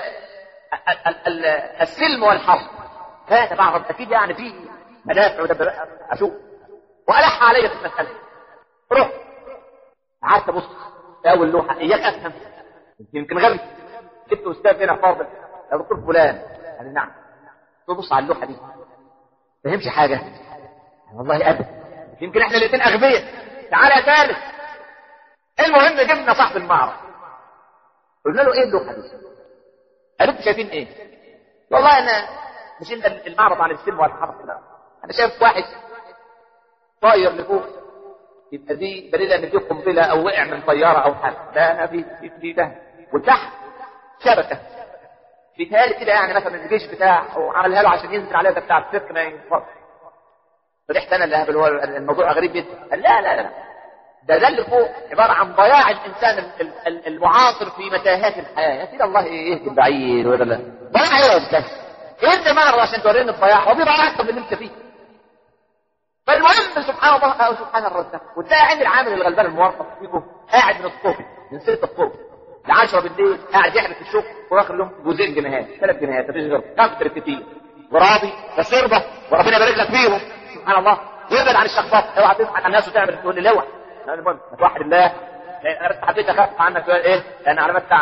S2: السلم والحرب. هذا معرض اكيد يعني فيه مدافع ودبابات. اشوف والح عليا في المساله. رحت قعدت ابص في اول لوحه، اياك افهم يمكن غبي. جبت استاذ هنا فاضل يا دكتور فلان، قال نعم. تبص على اللوحه دي ما فهمش حاجه والله ابدا، يمكن احنا الاثنين اغبياء. تعالى يا ثالث. المهم جبنا صاحب المعرض قلنا له ايه اللوحه دي؟ قال انتوا شايفين ايه؟ والله انا مش انت المعرض عن السلم والحرب، لا انا شايف واحد طاير لفوق، يبقى دي دليل ان دي قنبله او وقع من طياره او حاجه. ده انا في ده وتحت شبكه بيتهيألي كده، يعني مثلا الجيش بتاعه وعملها له عشان ينزل عليها ده بتاع السيرك ما ينفعش. فرحت انا اللي هبل، هو الموضوع غريب جدا. قال لا لا لا، ده اللي فوق عباره عن ضياع الانسان المعاصر في متاهات الحياه. يا سيدي الله يهدي البعير ولا لا ضياع ايه يا استاذ؟ ايه ده معرض عشان توريني الضياع؟ هو في ضياع اكتر من اللي انت فيه. فالمهم سبحان الله او سبحان الرزاق. وتلاقي عند العامل الغلبان الموظف فيكم قاعد من الصبح من 6 الصبح ل 10 بالليل قاعد يحلف في الشغل، واخر يوم جوزين جنيهات 3 جنيهات مفيش غير 5 كتير وراضي بس يرضى وربنا يبارك لك فيهم. سبحان الله. ويبعد عن الشخصات. اوعى تضحك على الناس وتعمل تقول لي لوح. المهم توحد الله. انا بس حبيت اخفف عنك شويه ايه؟ لان علامات الساعه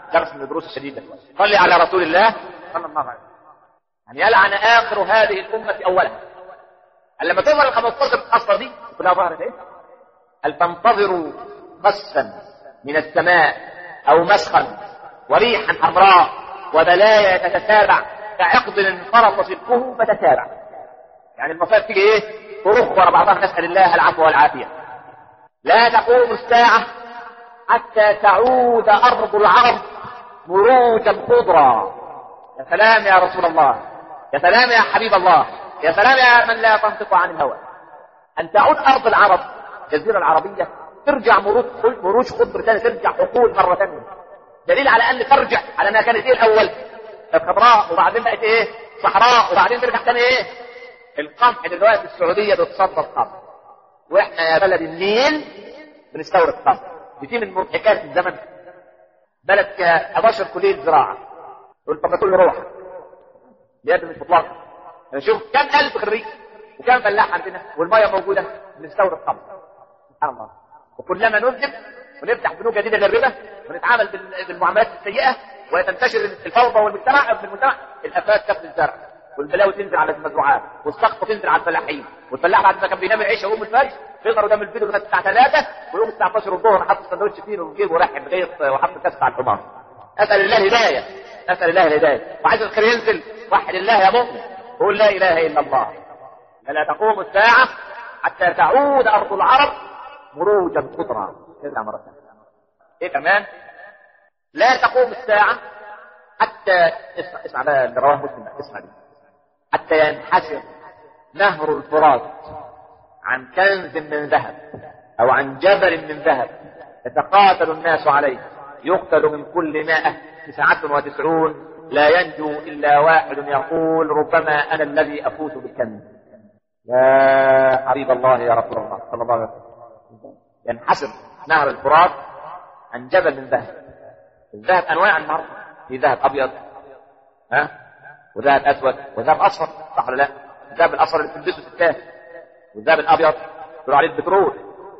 S2: درس من الدروس الشديدة. صلي على رسول الله صلى الله عليه وسلم. يعني يلعن آخر هذه الأمة أولها. لما تظهر ال 15 أصلا دي كلها ظهرت إيه؟ هل تنتظروا خسفا من السماء أو مسخا وريحا حمراء وبلايا تتتابع كعقد انفرط صدقه فتتابع. يعني المصائب تيجي ايه؟ تروح ورا بعضها، نسأل الله العفو والعافية. لا تقوم الساعة حتى تعود أرض العرب مروجا خضرا. يا سلام يا رسول الله، يا سلام يا حبيب الله، يا سلام يا من لا تنطق عن الهوى. أن تعود أرض العرب الجزيرة العربية ترجع مروج خضر ثاني، ترجع حقول مرة ثانية. دليل على أن ترجع على أنها كانت إيه الأول؟ خضراء وبعدين بقت إيه؟ صحراء وبعدين ترجع ثاني إيه؟ القمح دلوقتي في السعودية بتصدر قمح، وإحنا يا بلد النيل بنستورد قمح. دي من حكاية الزمن. بلد 11 كلية زراعة، تقول طب ما تقول روح بيد مش مطلقة. شوف كم ألف خريج وكم فلاح عندنا والمية موجودة بنستورد قمح. سبحان الله. وكلما نذنب ونفتح بنوك جديدة للربا ونتعامل بالمعاملات السيئة وتنتشر الفوضى والمجتمع في المجتمع، الآفات تفني الزرع والبلاوي تنزل على المزروعات والسقط تنزل على الفلاحين، والفلاح بعد ما كان بينام العشاء ويقوم الفجر يقدر قدام الفيديو لغايه الساعه 3 ويقوم الساعه 12 الظهر حط سندوتش فين وجيبه وراح بغيط وحط كاس على الحمار. اسال الله الهدايه، اسال الله الهدايه. وعايز الخير ينزل، وحد الله يا مؤمن، قول لا اله الا الله. لا تقوم الساعه حتى تعود ارض العرب مروجا خضرا. ارجع مره ثانيه. ايه كمان؟ لا تقوم الساعه حتى اسمع بقى اللي رواه مسلم، اسمع دي. حتى ينحسر نهر الفرات عن كنز من ذهب او عن جبل من ذهب يتقاتل الناس عليه، يقتل من كل 199 لا ينجو الا واحد يقول ربما انا الذي افوز بالكنز. يا حبيب الله يا رسول الله صلى الله عليه وسلم. ينحسر نهر الفرات عن جبل من ذهب. الذهب انواع النهر، في ذهب ابيض وذهب اسود وذهب اصفر، صح ولا لا؟ الذهب الاصفر اللي بتلبسه ستات، والذهب الابيض بيقولوا عليه البترول،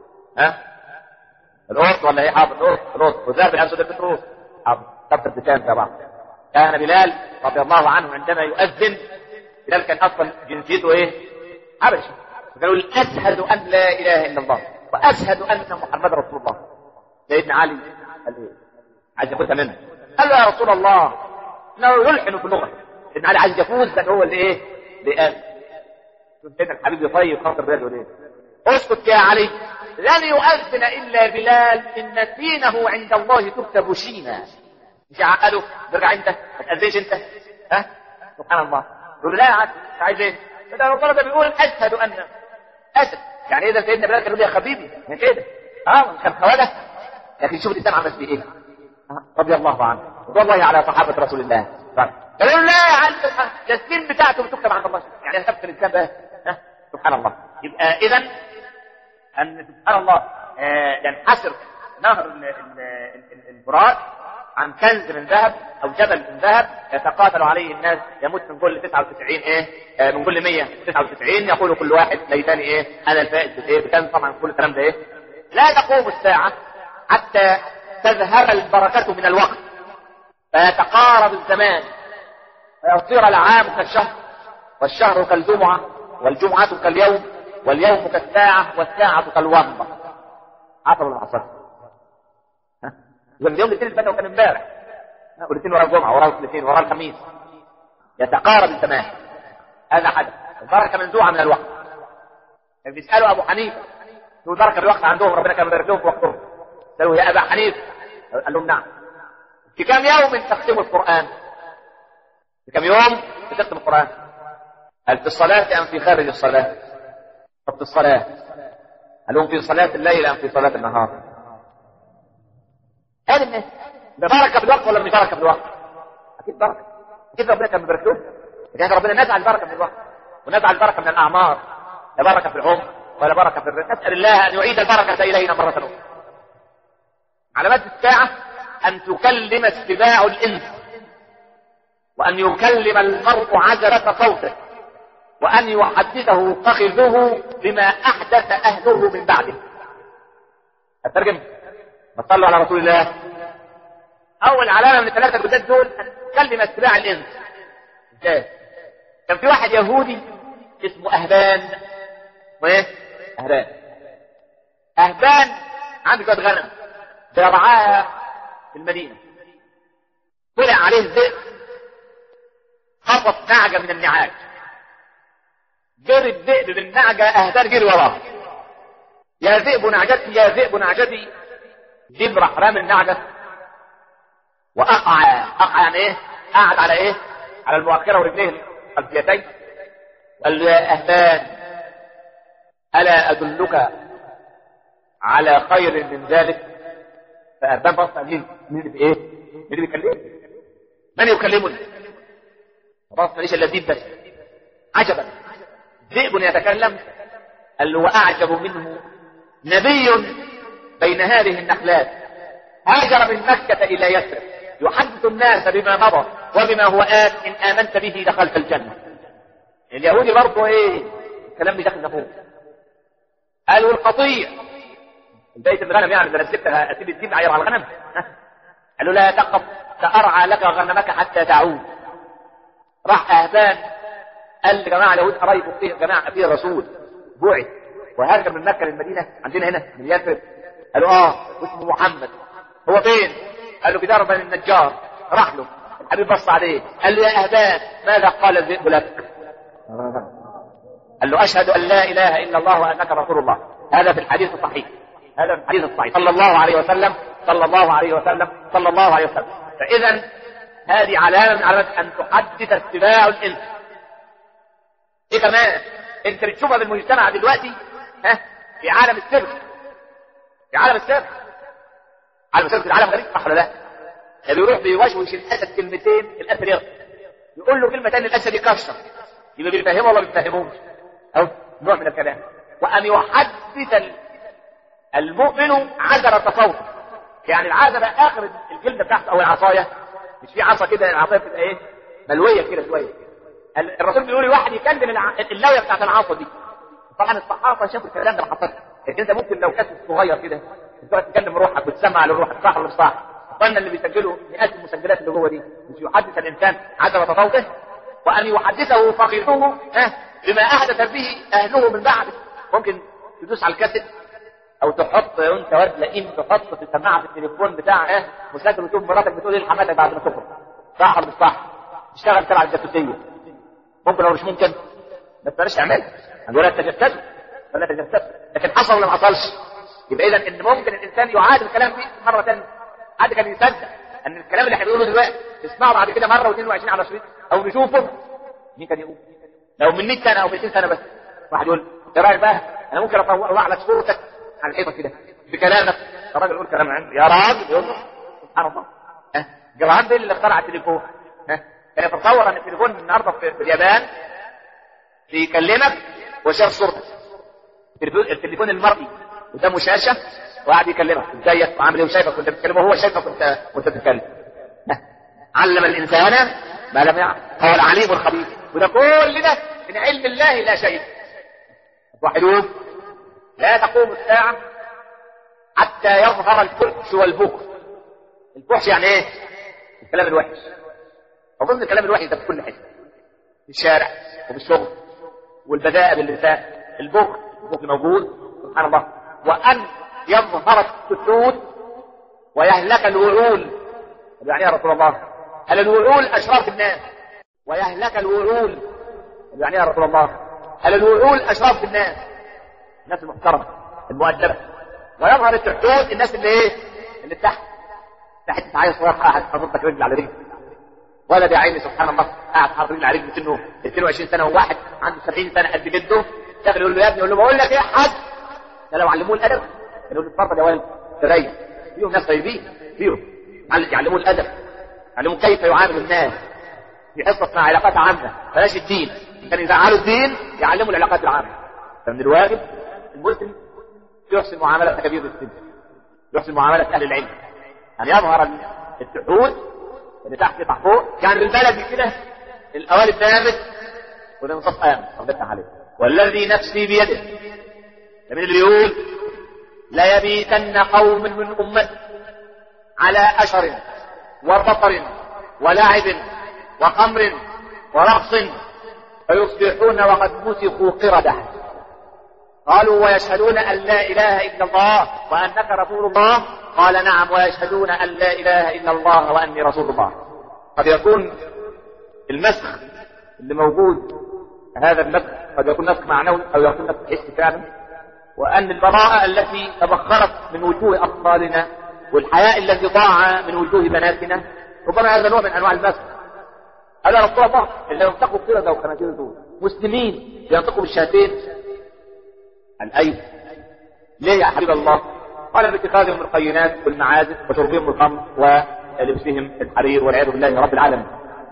S2: القرط ولا ايه؟ حاضر القرط. والذهب الاسود البترول، حاضر. طب الدكان يا بعض. كان بلال رضي الله عنه عندما يؤذن، بلال كان اصلا جنسيته ايه؟ حبشي. فقالوا اشهد ان لا اله الا الله واشهد ان محمد رسول الله. سيدنا علي قال ايه؟ عايز ياخدها منه. قال له يا رسول الله انه يلحن في اللغه. سيدنا علي عايز يفوز، لان هو اللي ايه؟ بيقال. شوف سيدنا الحبيب يطيب خاطر بلاده ليه؟ اسكت يا علي، لن يؤذن الا بلال ان دينه عند الله تكتب شينا. مش عقله برجع انت ما تاذيش انت. سبحان الله. يقول لا يا عم مش عايز ايه؟ ده ربنا ده بيقول اشهد ان اسد. يعني اذا سيدنا بلال كان يقول يا حبيبي من كده كان خواجه. لكن شوف الانسان عمل فيه ايه؟ رضي الله عنه رضي الله على صحابه رسول الله. قالوا لا يا عم ده السين بتاعته بتكتب عند الله. يعني كتبت الانسان ده سبحان الله. يبقى اذا ان سبحان الله ينحسر نهر الفرات عن كنز من ذهب او جبل من ذهب يتقاتل عليه الناس، يموت من كل 99 من كل 199 يقول كل واحد ليتني انا الفائز بكنز. طبعا كل الكلام ده لا تقوم الساعه حتى تذهب البركه من الوقت فيتقارب الزمان فيصير العام كالشهر والشهر كالجمعه والجمعه كاليوم واليوم كالساعه والساعه كالوهمه. عصر ولا عصر؟ اليوم الاثنين اللي كان امبارح، والاثنين ورا الجمعه ورا الاثنين ورا الخميس. يتقارب الزمان. هذا حدث. البركه منزوعه من الوقت. كان بيسالوا ابو حنيفه شو البركه بالوقت عندهم؟ ربنا كان بيبارك لهم في وقتهم. قالوا يا ابا حنيفه، قال لهم نعم. في كم يوم تختم القران؟ في كم يوم تختم القران؟ هل في الصلاه ام في خارج الصلاه؟ طب في الصلاه. هل هم في صلاه الليل ام في صلاه النهار؟ هذا الناس بركه بالوقت ولا مش بركه بالوقت؟ اكيد بركه. اكيد ربنا كان بيبارك لهم. لكن ربنا نزع البركه من الوقت ونزع البركه من الاعمار. لا بركه في العمر ولا بركه في الرزق. نسال الله ان يعيد البركه الينا مره اخرى. علامات الساعه ان تكلم السباع الانس، وان يكلم المرء عجله صوته، وان يحدثه فخذه بما احدث اهله من بعده. الترجمه. صلوا على رسول الله اول علامه من الثلاثه الجداد دول ان تكلم اتباع الانس. ازاي؟ كان في واحد يهودي اسمه اهبان. وايه؟ اهبان عنده شويه غنم بيرعاها في المدينه. طلع عليه الذئب خطف نعجه من النعاج. جري الذئب بالنعجه، اهبان جري وراه. يا ذئب نعجتي يا ذئب نعجتي. ذئب راح رامي النعجه واقع يعني ايه؟ قعد على ايه؟ على المؤخره ورجليه الخلفيتين. قال له يا اهبان الا ادلك على خير من ذلك؟ فاهبان بص قال مين اللي ايه؟ مين اللي بيكلمني؟ من يكلمني؟ بص ليش اللذيذ بس. عجبا، ذئب يتكلم. قال له واعجب منه نبي بين هذه النخلات هاجر من مكة إلى يثرب يحدث الناس بما مضى وبما هو آت، إن آمنت به دخلت الجنة. اليهودي برضه إيه الكلام اللي داخل نفوه. قالوا القطيع بيت الغنم، يعني اذا سبتها اسيب الدين عير على الغنم. قالوا لا تقف سأرعى لك غنمك حتى تعود. راح اهبان قال لجماعه اليهود قرايبه فيه جماعه فيه الرسول بعث وهاجر من مكه للمدينه عندنا هنا من يثرب. قالوا اسمه محمد. هو فين؟ قال له في دار بني النجار. راح له الحبيب بص عليه قال له يا اهبان ماذا قال الذئب لك؟ قال له اشهد ان لا اله الا الله وانك رسول الله. هذا في الحديث الصحيح، هذا في الحديث الصحيح صلى الله عليه وسلم صلى الله عليه وسلم صلى الله عليه وسلم. فاذا هذه علامه من علامات ان تحدث اتباع الانس. ايه كمان انت بتشوفها بالمجتمع دلوقتي في عالم السر، في عالم السر، عالم السر في العالم غريب صح ولا لا؟ اللي بيروح بيوشوش الاسد كلمتين الاسد يغضب، يقول له كلمتين الاسد يكشر، يبقى بيفهمه ولا بيفهموش؟ او نوع من الكلام. وان يحدث المؤمن عذرة صوته، يعني العذرة اخر الجلده بتاعته او العصايه، مش في عصا كده العصايه بتبقى ايه ملويه كده شويه. الرسول بيقول الواحد يكلم اللويه بتاعت العصا دي. طبعا الصحافه شافوا الكلام ده حصل، لكن انت ممكن لو كاتب صغير كده تقعد تكلم روحك وتسمع لروحك صح ولا مش صح. اخواننا اللي بيسجلوا مئات المسجلات اللي جوه دي مش يحدث الانسان عذرة صوته، وان يحدثه فقيره بما احدث به اهله من بعده. ممكن تدوس على الكاسيت او تحط انت واد لئيم تحط في سماعه التليفون بتاع مسجل وتشوف مراتك بتقول ايه لحماتك بعد ما تخرج صح ولا مش صح؟ تشتغل تبع الجاسوسيه. ممكن ولا مش ممكن؟ بس بلاش تعملها، ولا تجسسوا ولا تجسسوا. لكن حصل ولا ما حصلش؟ يبقى اذا ان ممكن الانسان يعاد الكلام فيه مره ثانيه. حد كان يصدق ان الكلام اللي احنا بنقوله دلوقتي نسمعه بعد كده مره و22 على شريط او نشوفه؟ مين كان يقول؟ لو من 100 سنه او 200 سنه بس واحد يقول ايه رايك بقى انا ممكن اطلع لك صورتك على الحيطه كده بكلامك. الراجل يقول كلام عندي يا راجل، يقول له سبحان الله جرعان ده اللي اخترع التليفون. كان يتصور ان التليفون النهارده في اليابان بيكلمك وشاف صورتك. التليفون المرئي قدامه شاشه وقاعد يكلمك ازيك وعامل ايه وشايفك وانت بتتكلم وهو شايفك وانت بتتكلم. علم الانسان ما لم يعلم، هو العليم الخبير. وده كل ده من علم الله لا شيء. وحدوه لا تقوم الساعه حتى يظهر الفحش والبخل. الفحش يعني ايه؟ الكلام الوحش. اظن الكلام الوحش ده في كل حته، في الشارع وفي الشغل والبذاء باللسان. البخل موجود سبحان الله. وان يظهر السكوت ويهلك الوعول. يعني يا رسول الله هل الوعول اشراف الناس ويهلك الوعول؟ يعني يا رسول الله هل الوعول اشراف الناس؟ الناس المحترمه المؤدبه. ويظهر التحتوت الناس اللي ايه؟ اللي تحت عايز صغير قاعد حاطط رجل على رجل، ولد يا عيني سبحان الله قاعد حاطط رجل على رجل سنه 22 سنه وواحد عنده 70 سنه قد جده داخل يقول له يا ابني، يقول له بقول لك ايه يا حاج؟ ده لو علموه الادب يقول له اتفضل يا ولد تريح. فيهم ناس طيبين، فيهم يعلموه الادب، يعلموه كيف يعامل الناس في حصه اسمها علاقات عامه. بلاش الدين، كان يزعلوا الدين يعلموا العلاقات العامه. فمن الواجب المسلم يحسن معامله كبير السن، يحسن معامله اهل العلم، ان يظهر التحوت اللي تحت يطلع فوق. يعني بالبلد كده القوالب نامت وده نصف امن صدقنا عليه. والذي نفسي بيده، من اللي بيقول لا يبيتن قوم من امتي على اشر وسطر ولعب وخمر ورقص فيصبحون وقد مسخوا قردة. قالوا ويشهدون أن لا إله إلا الله وأنك رسول الله؟ قال نعم ويشهدون أن لا إله إلا الله وأني رسول الله. قد يكون المسخ اللي موجود، هذا المسخ قد يكون مسخ معنوي أو يكون مسخ حسي فعلا، وأن البراءة التي تبخرت من وجوه أطفالنا والحياء الذي ضاع من وجوه بناتنا ربما هذا نوع من أنواع المسخ. هذا رسول الله اللي ينطقوا قردة وخنازير دول مسلمين ينطقوا بالشهادتين الأيد. ليه يا حبيب الله؟ قال باتخاذهم القينات والمعازف وشربهم الخمر ولبسهم الحرير والعياذ بالله رب العالمين.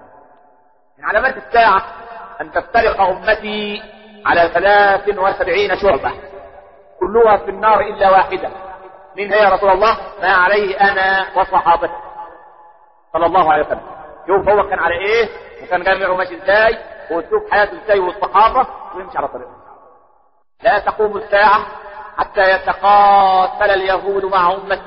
S2: من علامات الساعة أن تفترق أمتي على 73 شعبة كلها في النار إلا واحدة. من هي يا رسول الله؟ ما عليه أنا وصحابتي صلى الله عليه وسلم. شوف هو كان على إيه وكان جامعه ماشي إزاي وتشوف حياته إزاي والصحابة ويمشي على طريقه. لا تقوم الساعة حتى يتقاتل اليهود مع أمتي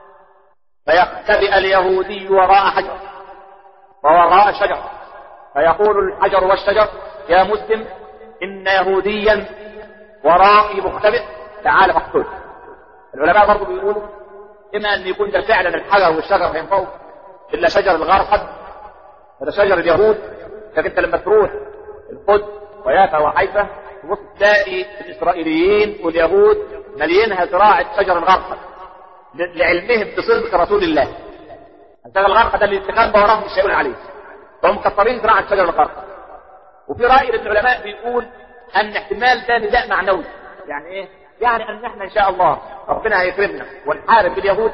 S2: فيختبئ اليهودي وراء حجر ووراء شجر فيقول الحجر والشجر يا مسلم إن يهوديا ورائي مختبئ تعال فاقتله. العلماء برضو بيقولوا إما أن يكون ده فعلا الحجر والشجر هينفعوا إلا شجر الغرقد، هذا شجر اليهود. لكن أنت لما تروح القدس ويافا وحيفا تبص تلاقي الإسرائيليين واليهود مليينها زراعة شجر الغرقد لعلمهم بصدق رسول الله. الشجر الغرقد اللي الاتخاذ وراهم مش هيقول عليه، فهم مكثرين زراعة شجر الغرقد. وفي رأي من العلماء بيقول أن احتمال ده نداء معنوي. يعني إيه؟ يعني أن احنا إن شاء الله ربنا هيكرمنا ونحارب باليهود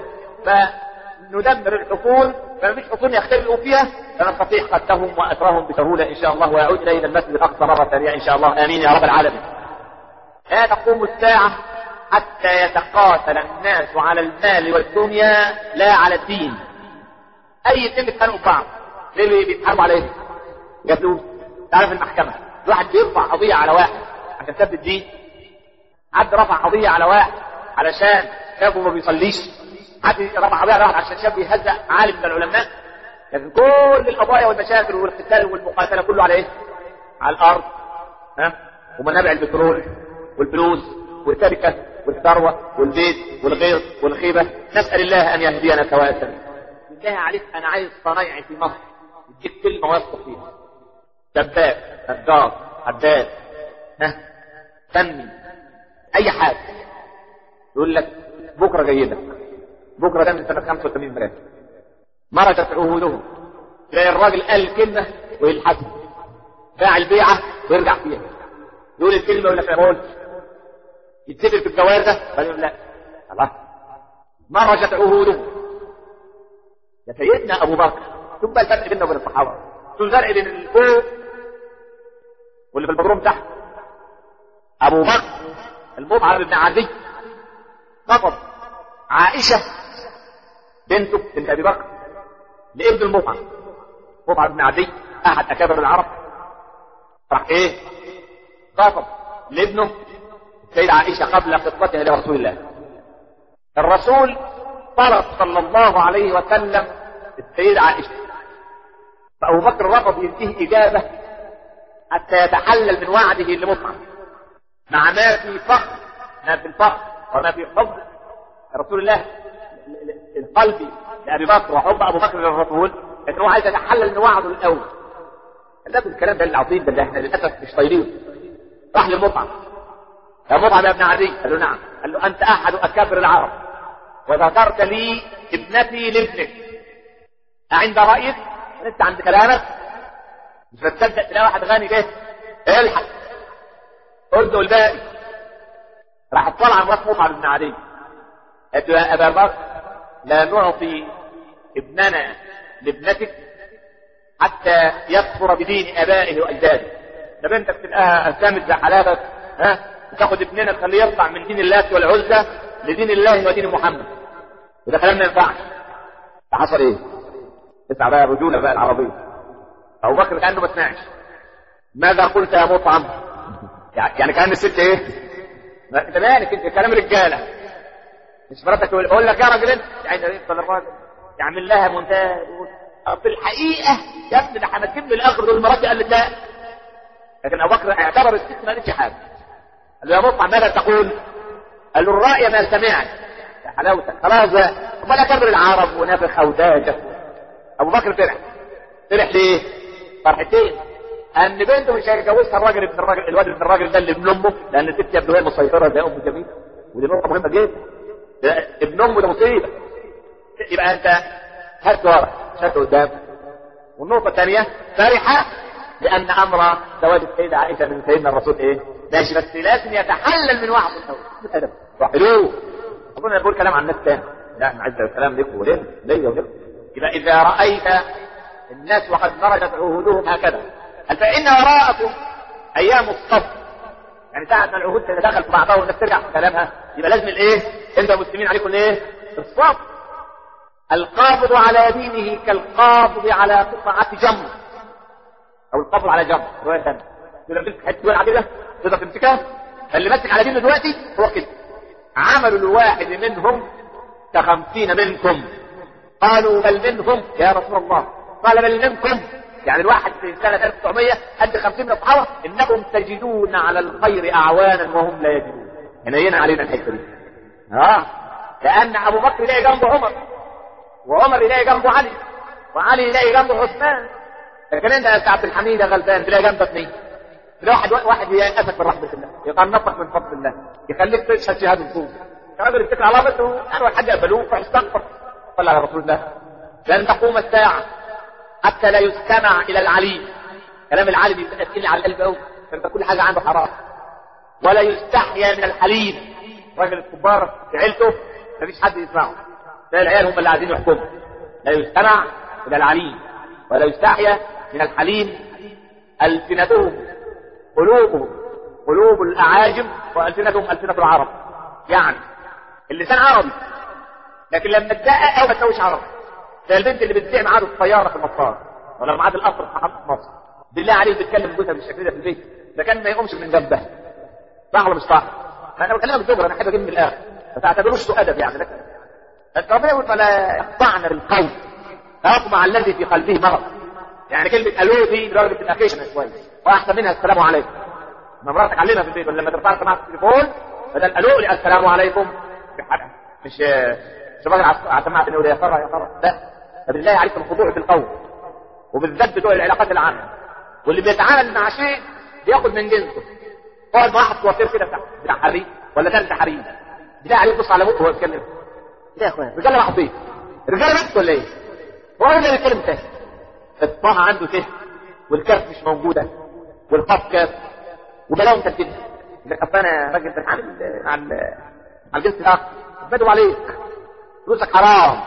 S2: فندمر الحصون، فمفيش حصون يختبئوا فيها فنستطيع قتلهم وأسرهم بسهولة إن شاء الله ويعود إلينا المسجد الأقصى مرة ثانية إن شاء الله. آمين يا رب العالمين. لا تقوم الساعة حتى يتقاتل الناس على المال والدنيا لا على الدين. أي اثنين بيتخانقوا ببعض ليه بيتحاربوا عليه؟ يا فلوس. تعرف المحكمة واحد بيرفع قضية على واحد عشان سب الدين، حد رفع قضية على واحد علشان شافه ما بيصليش، حد رفع قضية على واحد عشان شاف بيهزأ عالم من العلماء. لكن كل القضايا والمشاكل والقتال والمقاتلة كله على ايه؟ على الأرض ومنابع البترول والفلوس والشركة والثروة والبيت والغيظ والخيبة. نسأل الله أن يهدينا سواء السبيل. بالله عليك أنا عايز صنايعي في مصر يديك كلمة واثق فيها، دباب نجار حداد فني أي حاجة، يقول لك بكرة جاي لك. بكرة ده من سنة 85 مرات مرجت عهودهم. تلاقي الراجل قال كلمة ويلحسها، باع البيعة ويرجع فيها، يقول الكلمة ويقول لك أنا ما قلتش، يتسجل في الجوار ده فيقول لا خلاص مرجت عهودهم. يا سيدنا أبو بكر شوف بقى الفرق بيننا وبين الصحابة، شوف الفرق بين الفوق واللي في البدروم تحت. أبو بكر المطعم بن عدي خطب عائشة بنته بنت أبي بكر لابن المطعم. مطعم بن عدي أحد أكابر العرب راح إيه خطب لابنه سيدة عائشة قبل خطبتها لرسول الله. الرسول طلب صلى الله عليه وسلم السيدة عائشة، فأبو بكر رفض يديه إجابة حتى يتحلل من وعده لمطعم مع ما في فخر، ما في الفخر وما في حب رسول الله القلبي لأبي بكر وحب أبو بكر للرسول، لكن هو عايز يتحلل من وعده الأول. لكن الكلام ده العظيم ده اللي احنا للأسف مش طايلين. راح للمطعم، يا مطعم يا ابن عدي، قال له نعم. قال له أنت أحد أكابر العرب وذكرت لي ابنتي لابنك، أعند رأيك؟ أنت عند كلامك مش هتصدق تلاقي واحد غني جه الحق قلت الباقي. راح اطلع على مرات مطعم بن عدي قالت له يا أبا بكر لا نعطي ابننا لابنتك حتى يكفر بدين آبائه وأجداده. ده بنتك تبقى أسامة زي حالاتك تاخد ابننا تخليه يطلع من دين الله والعزة لدين الله ودين محمد، وده كلام ما ينفعش. فحصل ايه؟ اسمع بقى الرجولة بقى العربية. أبو بكر كأنه ما سمعش. ماذا قلت يا مطعم؟ يعني كأن الست ايه؟ انت مالك انت؟ كلام رجالة مش مراتك تقول لك يا راجل انت يعني يفضل الراجل يعمل لها مونتاج. في الحقيقه يا ابني ده هنجيب لي الاخر دول المرات قال لك لا. لكن ابو بكر اعتبر الست ما قالتش حاجه. قال له يا مصعب ماذا تقول؟ قال له الراي ما سمعت. يا حلاوتك خلاص بقى. امال اكبر العرب ونافخ اوداجه. ابو بكر فرح ليه؟ فرحتين. ان بنته مش هيتجوزها الواد ابن الراجل ده اللي ابن امه، لان الست يبدو هي المسيطره زي ام جميل، ودي نقطه مهمه جدا. ده ابن امه ده مصيبه. يبقى انت هات ورا هات قدام. والنقطه الثانيه فرحه لان امر زواج السيده عائشه من سيدنا الرسول ايه؟ ماشي، بس لازم يتحلل من وعظ الادب. حلو. اظن انا بقول كلام عن الناس تاني. لا انا عايز الكلام ليك وليه ليا وليه. يبقى اذا رايت الناس وقد مرجت عهودهم هكذا فإن وراءكم أيام الصبر. يعني ساعة ما العهود تتدخل في بعضها والناس ترجع في كلامها يبقى لازم الإيه؟ أنت مسلمين عليكم الإيه؟ الصبر. القابض على دينه كالقابض على قطعة جمر، أو القابض على جمر. رواية ثانية. تقدر تمسك حتة ورقة كده تقدر تمسكها. فاللي ماسك على دينه دلوقتي هو كده. عملوا الواحد منهم ك50 منكم. قالوا بل منهم يا رسول الله. قال بل منكم. يعني الواحد في سنة 1900 قد 50 من الصحابة إنكم تجدون على الخير أعوانا وهم لا يجدون. هنا علينا الحتة دي. لأن أبو بكر يلاقي جنبه عمر، وعمر يلاقي جنبه علي، وعلي يلاقي جنبه عثمان. لكن أنت يا عبد الحميد يا غلبان تلاقي جنبك مين؟ تلاقي واحد يأسك من رحمة الله، يقنطك من فضل الله، يخليك تشهد شهادة الزور. الراجل يتكل على الله بس أول حد يقبلوه فيستغفر. صلى على رسول الله. لن تقوم الساعة حتى لا يستمع الى العليم. كلام العالم يبقى تقيل على القلب قوي، فانت كل حاجه عنده حرام. ولا يستحيا من الحليم. راجل الكبار في عيلته مفيش حد يسمعه، ده العيال هم اللي عايزين يحكموا. لا يستمع الى العليم ولا يستحيا من الحليم. السنتهم قلوبهم قلوب الاعاجم والسنتهم السنه العرب. يعني اللسان عربي لكن لما تدقق او ما تسويش عربي. زي البنت اللي بتبيع ميعاد الطياره في المطار ولا ميعاد القطر في محطه مصر. بالله عليك بتكلم جوزها بالشكل ده في البيت، ده كان ما يقومش من جنبها. صح ولا مش صح؟ انا بكلمك بالدغري، انا احب اجيب من الاخر، ما تعتبروش سوء ادب يعني. لكن الطبيعي يقول فلا يقطعن بالقول فيطمع الذي في قلبه مرض. يعني كلمه الو دي درجه الافيشن شويه، واحسن منها السلام عليكم. ما مراتك علمها في البيت، ولا لما ترفع سماعه التليفون بدل الو السلام عليكم بحاجه مش شباب على سماعه انه يا ترى يا ترى. لا، فبالله عليكم الخضوع في القول، وبالذات بتوع العلاقات العامه. واللي بيتعامل مع شيء بياخد من جنسه. اقعد مع واحد كوافير كده بتاع حريم ولا كان بتاع حريم، ده عليه يبص على بقه وهو بيتكلم. يا اخوان رجاله محبين، رجاله بس ولا ايه؟ هو اللي بيتكلم تاني الطه عنده ته والكاف مش موجوده والقاف كاف وبلاهم ترتيب. اصل انا راجل بتعامل على الجنس الاخر بدو عليك فلوسك حرام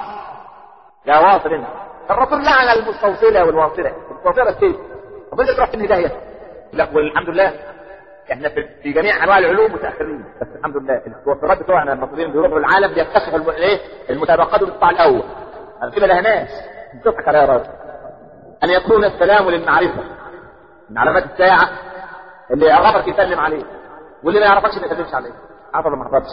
S2: يا واصل. انت الرسول لعن المستوصله والواصله. المستوصله السيف طب انت تروح في الهدايه. لا والحمد لله احنا في جميع انواع العلوم متاخرين، بس الحمد لله التوفيرات بتوعنا المصريين بيروحوا العالم بيكتشفوا ايه المسابقات بالقطاع الاول. انا كده لهناش بتضحك على يا راجل. ان يكون السلام للمعرفه من علامات الساعه. اللي يعرفك يسلم عليه واللي ما يعرفكش ما يسلمش عليه. عارف ولا ما عرفش؟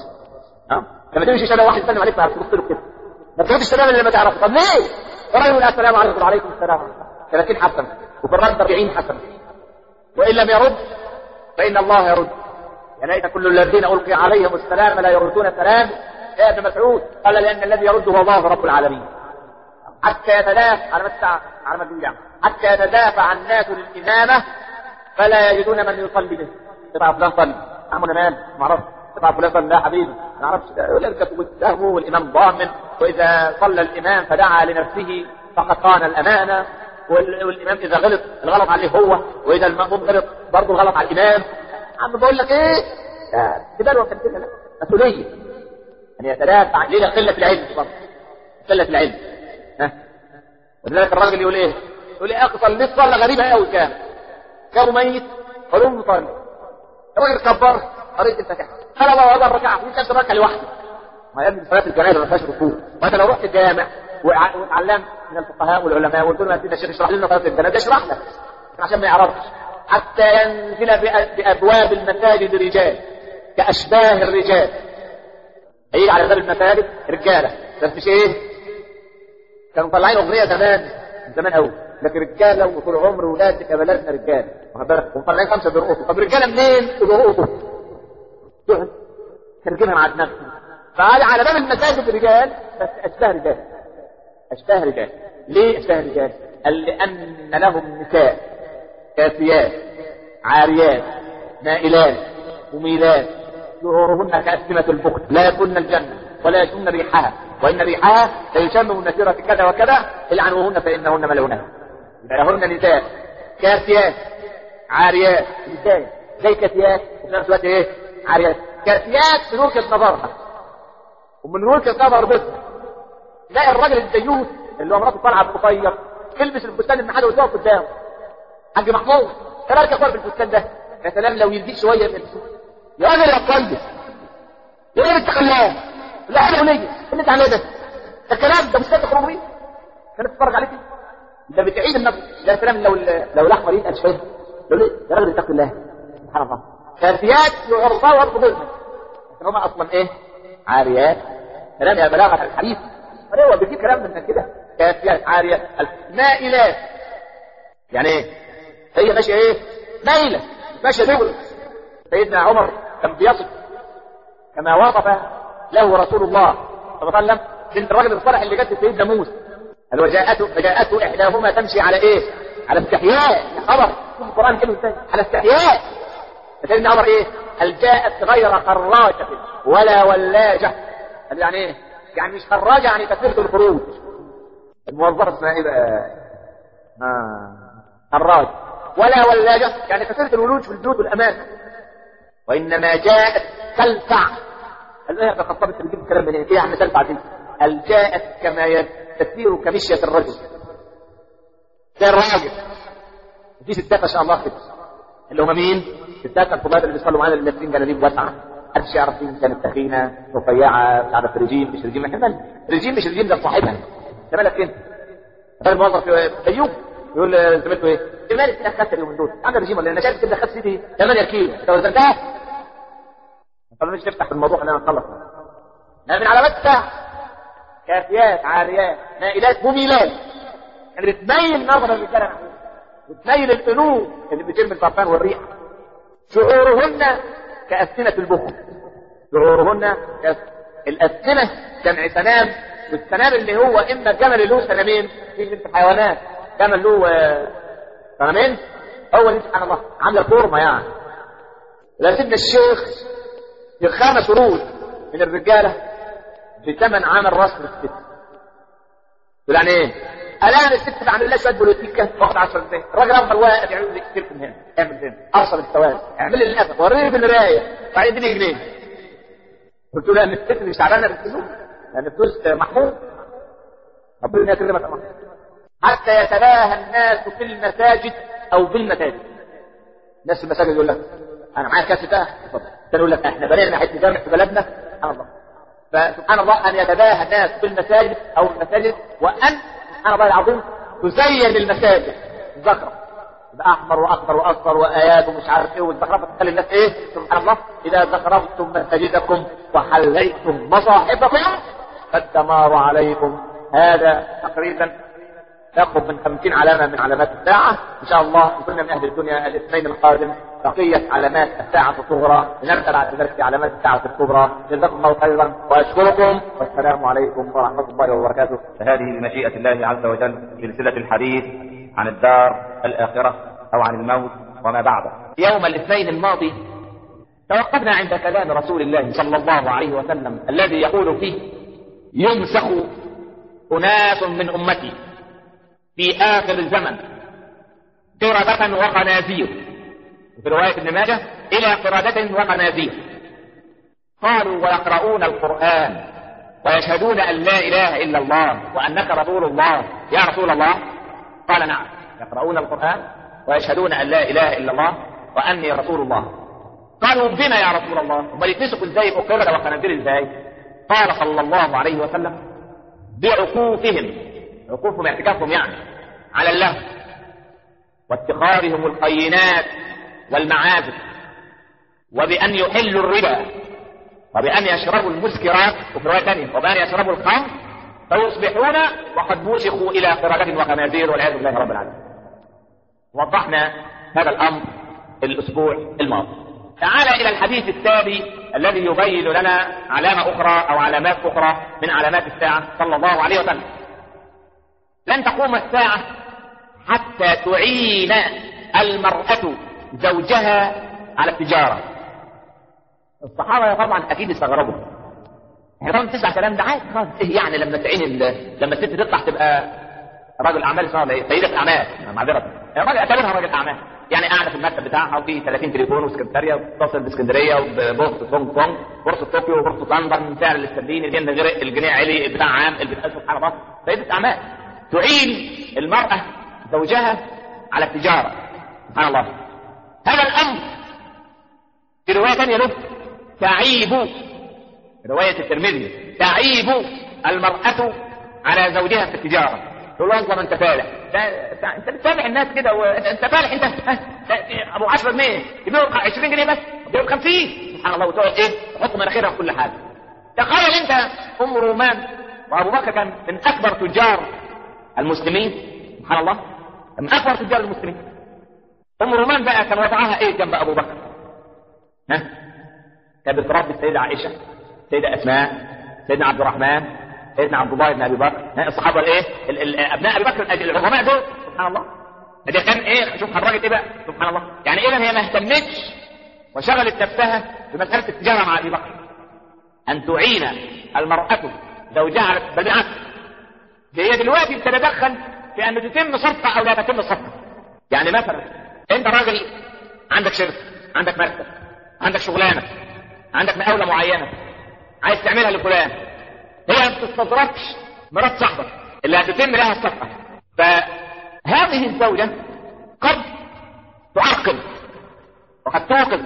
S2: لما تمشي شارع واحد يسلم عليك تبص له كده ما تقولش السلام اللي ما تعرفه. طب ليه؟ الراجل السلام عليكم وعليكم السلام 30 حسنه وفي الرد 40 حسنه، وان لم يرد فان الله يرد. يا ليت كل الذين القي عليهم السلام لا يردون السلام. يا ابن مسعود قال لان الذي يرد هو الله رب العالمين. حتى يتدافع على ما حتى يتدافع الناس للامامه فلا يجدون من يصلي به. تبع فلان صلي اعمل مال ما اعرفش، تبع فلان صلي لا حبيبي ما اعرفش، يقول لك بالسهو والامام ضامن، واذا صلى الامام فدعا لنفسه فقد خان الامانه، والامام اذا غلط الغلط عليه هو، واذا المأموم غلط برضه الغلط على الامام. عم بقول لك ايه؟ تبالوا وكلمه لا مسؤوليه ان يتدافع ليه قله العلم برضه قله العلم. ولذلك الراجل يقول ايه؟ يقول لي اخي صليت صلاه غريبه قوي كانوا ميت قالوا له صلي. الراجل كبر قريت الفاتحه قال الله اكبر ركعه وانت ركعه لوحده. ما يا ابني صلاه الجنازه ما فيهاش ركوع. وانت لو رحت الجامع واتعلمت من الفقهاء والعلماء وقلت له الشيخ اشرح لنا صلاه الجنازه يشرح لك عشان ما يعرفش. حتى ينزل بابواب المساجد رجال كاشباه الرجال. هيجي على باب المساجد رجاله بس مش ايه؟ كانوا مطلعين اغنيه زمان من زمان قوي، لكن رجاله وطول عمر ولادك يا بلدنا رجاله، واخد بالك؟ ومطلعين 5 بيرقصوا. طب رجاله منين بيرقصوا؟ ترجمها مع دماغك. فقال على باب المساجد رجال بس اشباه رجال. اشباه رجال. ليه اشباه رجال؟ قال لان لهم نساء كاسيات عاريات مائلات مميلات ظهورهن كأسنمة البخت لا يكن الجنة ولا يكن ريحها وإن ريحها ليشم من مسيرة كذا وكذا العنوهن فإنهن ملعونات. لهن نساء كاسيات عاريات نساء زي كاسيات وفي نفس الوقت ايه؟ عاريات. كاسيات من وجهة نظرها ومن وجهة نظر بيتها. لا الراجل الديوث اللي هو مراته طالعه بقصير يلبس الفستان المحلي ويقف قدامه. حاج محمود تراك اخويا بالفستان ده يا سلام لو يزيد شويه من يا راجل يا كويس يا راجل التخلاه لا حاجه وليه اللي انت عامله ده الكلام ده مش كده خروجي كانت تتفرج عليك ده بتعيد النفس. يا سلام لو الاحمر يتقل شويه لو ليه يا راجل اتق الله سبحان الله. كاسيات يعرضها ويرفض ظلمها لكن هم اصلا ايه؟ عاريات. كلام يا بلاغه الحديث هو بيجيب كلام من كده. كاسيات عاريات مائلات يعني ايه؟ هي ماشيه ايه؟ مايله ماشيه دغري. سيدنا عمر كان بيصف كما وصف له رسول الله صلى الله عليه وسلم بنت الرجل الصالح اللي جت سيدنا موسى. قال وجاءته احداهما تمشي على ايه؟ على استحياء. خبر شوف القران كله ازاي على استحياء. سيدنا عمر ايه؟ هل جاءت غير خراجه ولا ولاجه. قال يعني ايه؟ يعني مش خراجه يعني كثيره الخروج. الموظفه اسمها ايه بقى؟ خراج. ولا ولاجه يعني كثيره الولوج في البيوت والاماكن. وانما جاءت تلفع. قال ايه يا خطاب انت بتجيب الكلام من ايه؟ يعني تلفع دي؟ قال جاءت كما تسير كمشيه الرجل. زي الراجل. في ستات ما شاء الله كده اللي هم مين؟ ستات الفضلات اللي بيصلوا معانا اللي لابسين جلاليب واسعه. محدش يعرف مين كانت تخينه رفيعه مش عارف رجيم مش رجيم. احنا رجيم مش رجيم ده صاحبها. انت مالك انت؟ الموظف ايوب يقول زميلته ايه؟ مالك كده خدت اليومين دول؟ عامل رجيم ولا انا شايف كده خدت سيدي 8 كيلو انت وزنتها؟ ما مش نفتح في الموضوع خلينا نخلص. من علامات الساعه كافيات عاريات مائلات مميلات يعني بتميل نظر الرجاله بتميل القلوب اللي بتشم البرفان والريحه. شعورهن كأسنمة البخت. شعورهن الأسنمة جمع سنام والسنام اللي هو إما جمل له سنامين في جنس الحيوانات جمل له سنامين هو اللي سبحان الله عامله فورمه يعني. لا سيدنا الشيخ في 5 شروط من الرجاله بثمن عامل راس من الست. يعني ايه؟ الان الست بعمل لها شويه بوليتيكا واخد 10 جنيه. الراجل افضل واقف يعمل لي كتير من هنا اعمل هنا ارسل الثواب اعمل لي الاسف وريني في المرايه بعدين اديني جنيه. قلت له ان الست مش تعبانه بالفلوس لان الفلوس محمود ربنا يكرمك يا محمود. حتى يتباهى الناس في المساجد او في المساجد. الناس في المساجد يقول لك انا معايا كاس ده يقول لك احنا بنينا حته جامع في بلدنا سبحان الله. فسبحان الله ان يتباهى الناس في المساجد او المساجد وان سبحان الله العظيم تزين المساجد زخرف باحمر واخضر واصفر وايات ومش عارف ايه والزخرفه تخلي الناس ايه سبحان الله اذا زخرفتم مساجدكم وحليتم مصاحفكم فالدمار عليكم. هذا تقريبا يقرب من 50 علامه من علامات الساعه. ان شاء الله كنا من اهل الدنيا الاثنين القادم بقيه علامات الساعه الصغرى نبدا بعد ذلك في علامات الساعه الكبرى. جزاكم الله خيرا واشكركم والسلام عليكم ورحمه الله وبركاته.
S1: هذه بمشيئه الله عز وجل سلسله الحديث عن الدار الاخره او عن الموت وما بعده.
S2: يوم الاثنين الماضي توقفنا عند كلام رسول الله صلى الله عليه وسلم الذي يقول فيه يمسخ اناس من امتي في آخر الزمن قردة وخنازير. في رواية ابن ماجه إلى قردة وخنازير. قالوا ويقرؤون القرآن ويشهدون أن لا إله إلا الله وأنك رسول الله يا رسول الله؟ قال نعم يقرؤون القرآن ويشهدون أن لا إله إلا الله وأني رسول الله. قالوا بنا يا رسول الله هم يتمسكوا ازاي قردة وخنازير ازاي؟ قال صلى الله عليه وسلم بعقوفهم عقوفهم اعتكافهم يعني على اللهو واتخاذهم القينات والمعازف وبأن يحلوا الربا وبأن يشربوا المسكرات وفي رواية ثانية وبأن يشربوا الخمر فيصبحون وقد موسخوا إلى قردة وخنازير والعياذ بالله رب العالمين. وضحنا هذا الأمر الأسبوع الماضي. تعال إلى الحديث التالي الذي يبين لنا علامة أخرى أو علامات أخرى من علامات الساعة صلى الله عليه وسلم. لن تقوم الساعة حتى تعين المرأة زوجها على التجارة. الصحابة طبعا أكيد استغربوا. احنا طبعا تسمع كلام ده عادي خالص. ايه يعني لما تعين لما الست تطلع تبقى راجل أعمال اسمها ايه؟ سيدة أعمال معذرة. الراجل اعتبرها راجل أعمال. يعني قاعدة في المكتب بتاعها وفي 30 تليفون وسكرتارية وتتصل باسكندرية وبورصة هونج كونج بورصة طوكيو وبورصة لندن سعر الاسترليني الجنيه غير الجنيه علي بتاع عام البتاع سبحان الله. سيدة أعمال تعين المرأة زوجها على التجارة سبحان الله. هذا الأمر في رواية ثانية له تعيب رواية الترمذي تعيب المرأة على زوجها في التجارة. تقول له انت ما انت فالح انت بتتابع الناس كده وانت فالح انت ابو 10 جنيه يبيعوا 20 جنيه بس يبيعوا 50 سبحان الله وتقعد ايه تحط مناخيرها في كل حاجه. تخيل انت ام رومان وابو بكر كان من اكبر تجار المسلمين سبحان الله من اكبر تجار المسلمين. ام رومان بقى كان وضعها ايه جنب ابو بكر؟ كانت بتربي السيده عائشه السيده اسماء سيدنا عبد الرحمن سيدنا عبد الله بن ابي بكر الصحابه الايه ابناء ابي بكر العظماء دول سبحان الله. ده كان ايه شوف خرجت ايه بقى سبحان الله. يعني اذا هي ما اهتمتش وشغلت نفسها بمساله التجاره مع ابي بكر. ان تعين المراه زوجها على بل بالعكس هي دلوقتي بتتدخل في ان تتم صفقه او لا تتم صفقه. يعني مثلا انت راجل عندك شركه عندك مكتب عندك شغلانه عندك مقاوله معينه عايز تعملها لفلان هي ما بتستظرفش مرات صاحبك اللي هتتم لها الصفقه. فهذه الزوجه قد تعقل وقد توقف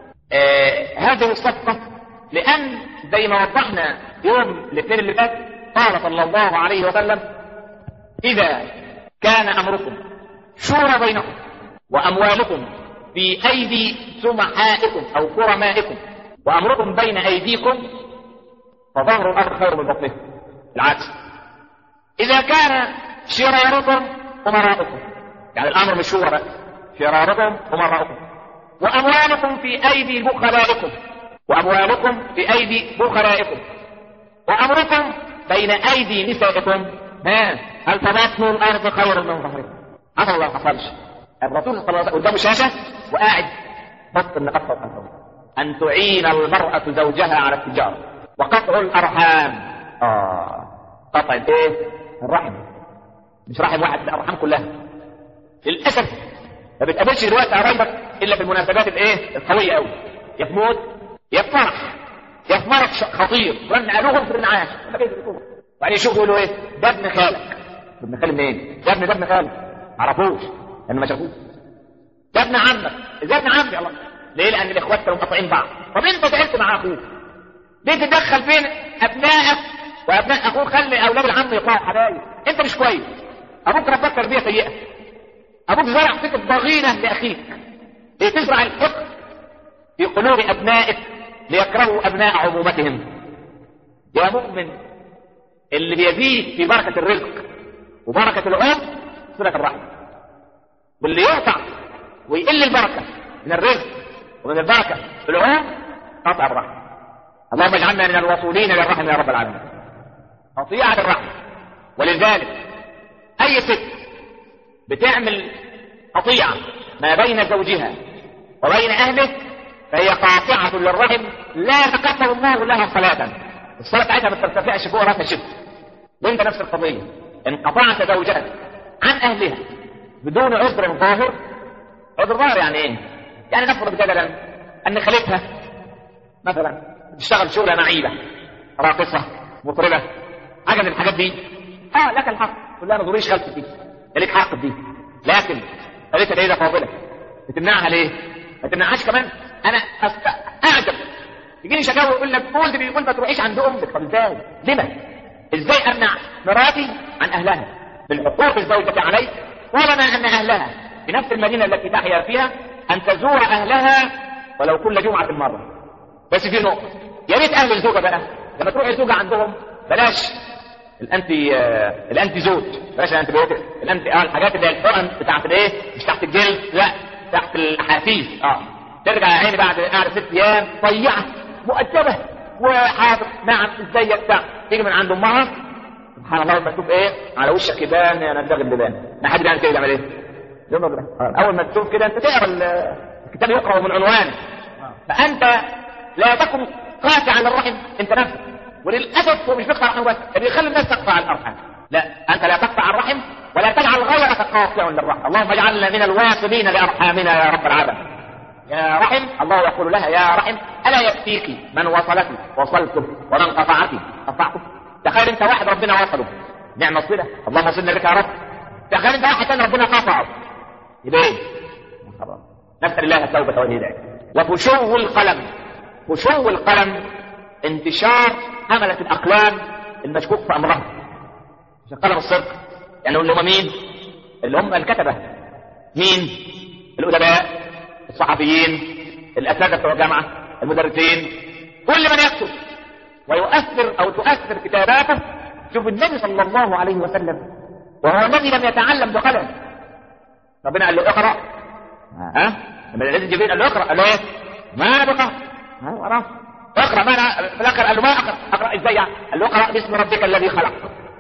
S2: هذه الصفقه لان زي ما وضحنا يوم الاثنين اللي فات قال صلى الله عليه وسلم اذا كان امركم شورى بينكم واموالكم في ايدي سمحائكم او كرمائكم وامركم بين ايديكم فظهر الارض خير من بطنه. العكس اذا كان شراركم امراؤكم يعني الامر مش شورى بقى شراركم امراؤكم واموالكم في ايدي بخلائكم واموالكم في ايدي بخلائكم وامركم بين ايدي نسائكم هل تبطن الارض خير من ظهركم؟ حصل ولا ما حصلش؟ الرسول صلى الله عليه وسلم قدامه شاشه وقاعد بط النقاط فوق الارض. ان تعين المراه زوجها على التجاره وقطع الارحام. قطع ايه؟ الرحم مش رحم واحد الارحام كلها. للاسف ما بتقابلش دلوقتي قرايبك الا في المناسبات الايه القويه قوي يا في موت يا في فرح يا في مرض خطير رن قالوهم في الرعاش وبعدين يشوفوا يقولوا ايه ده ابن خالك. ابن خالي منين؟ ده ابن خالك عرفوش لان ما شافوش. ده ابن عمك ازاي ابن عمي الله ليه؟ لان الاخوات كانوا مقاطعين بعض. طب انت زعلت مع اخوك ليه تدخل بين ابنائك وابناء اخوك؟ خلي اولاد العم يطلعوا حبايب. انت مش كويس ابوك ربك تربيه سيئه ابوك زرع فيك الضغينه لاخيك لتزرع الحقد في قلوب ابنائك ليكرهوا ابناء عمومتهم. يا مؤمن اللي بيزيد في بركه الرزق وبركه العمر صله الرحم واللي يقطع ويقل البركه من الرزق ومن البركه في العمر قطع الرحم. اللهم اجعلنا من الوصولين للرحم يا رب العالمين. قطيعه الرحم. ولذلك اي ست بتعمل قطيعه ما بين زوجها وبين اهله فهي قاطعه للرحم لا تقبل الله لها صلاه. الصلاه بتاعتها ما ترتفعش فوق راسها شبر. وانت نفس القضيه ان قطعت زوجها عن اهلها بدون عذر ظاهر. عذر ظاهر يعني ايه؟ يعني نفرض جدلا ان خالتها مثلا تشتغل شغله معيبه راقصه مطربه حاجه من الحاجات دي لك الحق تقول لها ما تضريش خالتك دي لك حق دي. لكن خالتها ليه ده فاضله بتمنعها ليه؟ ما تمنعهاش كمان. انا اعجب يجيني شكاوى يقول لك جوزي بيقول ما تروحيش عند امك. طب ازاي؟ لما؟ ازاي امنع مراتي عن اهلها بالحقوق الزوجه علي طالما ان اهلها في نفس المدينه التي تحيا فيها ان تزور اهلها ولو كل جمعه مره. بس في نقطه يا ريت اهل الزوجه بقى لما تروح الزوجه عندهم بلاش الانتي زوج، بلاش الانتيبيوتيك، الحاجات اللي هي الحقن بتاعت الايه، مش تحت الجلد، لا تحت الاحاسيس. ترجع يا عيني بعد قاعده 6 ايام طيعه مؤدبه وحاضر نعم ازيك بتاع، تيجي من عند امها سبحان الله لما تشوف ايه على وشك يبان يا نبدغ اللبان. ما حد بيعمل كده، يعمل ايه؟ اول ما تشوف كده انت تقرا الكتاب يقرا من عنوانه. فانت لا تكن قاطعا للرحم انت نفسك، وللاسف هو مش بيقطع الرحم بس، بيخلي الناس تقطع الارحام. لا، انت لا تقطع الرحم ولا تجعل غيرك قاطع للرحم. اللهم اجعلنا من الواصلين لارحامنا يا رب العالمين. يا رحم، الله يقول لها يا رحم الا يكفيك من وصلك وصلته ومن قطعك قطعته. تخيل انت واحد ربنا وصله، نعم الصله، اللهم وصلنا بك يا رب. تخيل انت واحد ثاني ربنا قطعه، يبقى ايه؟ نسال الله التوبه والهدايه. وفشو القلم، فشو القلم انتشار حملة الأقلام المشكوك في أمرها، مش قلم الصدق. يعني اللي هم مين؟ اللي هم الكتبة. مين؟ الأدباء، الصحفيين، الأساتذة بتوع الجامعة، المدرسين، كل من يكتب ويؤثر أو تؤثر كتاباته. شوف النبي صلى الله عليه وسلم وهو الذي لم يتعلم بقلم، ربنا قال له اقرأ، لما الذي جبريل قال له اقرأ، قال له ايه؟ ما بقى اقرأ. ما انا في الاخر قال له ما اقرأ ازاي يعني؟ قال له اقرأ باسم ربك الذي خلق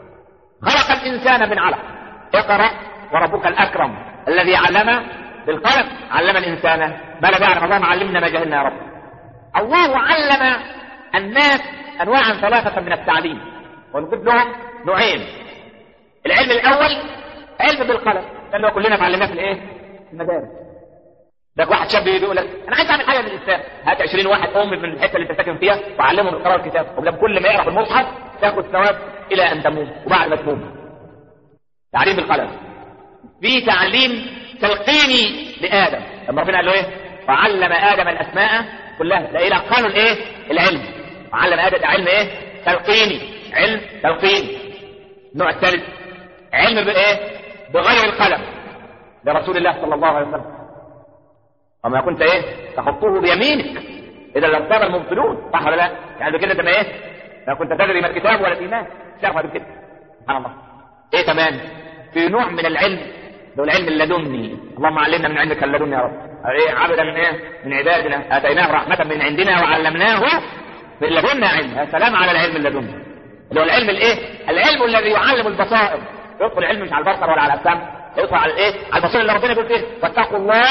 S2: الانسان من علق، اقرأ وربك الاكرم الذي علم بالقلم، علم الانسان ما لم يعلم. اللهم علمنا ما جهلنا يا رب. الله علم الناس انواعا 3 من التعليم، ونجيب لهم نوعين. العلم الاول علم بالقلم، لانه كلنا اتعلمناه في الايه؟ في المدارس. ده واحد شاب يقول لك انا عايز اعمل حاجه للانسان، هات 20 واحد من الحته اللي انت ساكن فيها وعلمهم القراءه الكتاب، وبلام كل ما يقرا في المصحف تاخد ثواب الى ان تموت، وبعد ما تموت. تعليم بالقلم. في تعليم تلقيني لادم، لما ربنا قال له ايه؟ وعلم ادم الاسماء كلها، ده الى قانون الايه؟ العلم. وعلم ادم علم ايه؟ تلقيني، علم تلقيني. النوع الثالث علم بالايه؟ بغير القلم، لرسول الله صلى الله عليه وسلم. وما كنت ايه؟ تخطوه بيمينك اذا لارتاب المبطلون، صح ولا لا؟ يعني بكده انت ما ايه؟ ما كنت تدري ما الكتاب ولا الايمان، تعرف بكده. سبحان الله. ايه كمان؟ في نوع من العلم، ده العلم اللدني. اللهم علمنا من عندك اللدني يا رب. ايه؟ عبدا من ايه؟ من عبادنا اتيناه رحمه من عندنا وعلمناه من لدنا علم. يا سلام على العلم اللدني، اللي هو العلم الايه؟ العلم الذي يعلم البصائر. يدخل العلم مش على البصر ولا على السمع، يدخل على الايه؟ على البصير اللي ربنا بيقول فيه واتقوا الله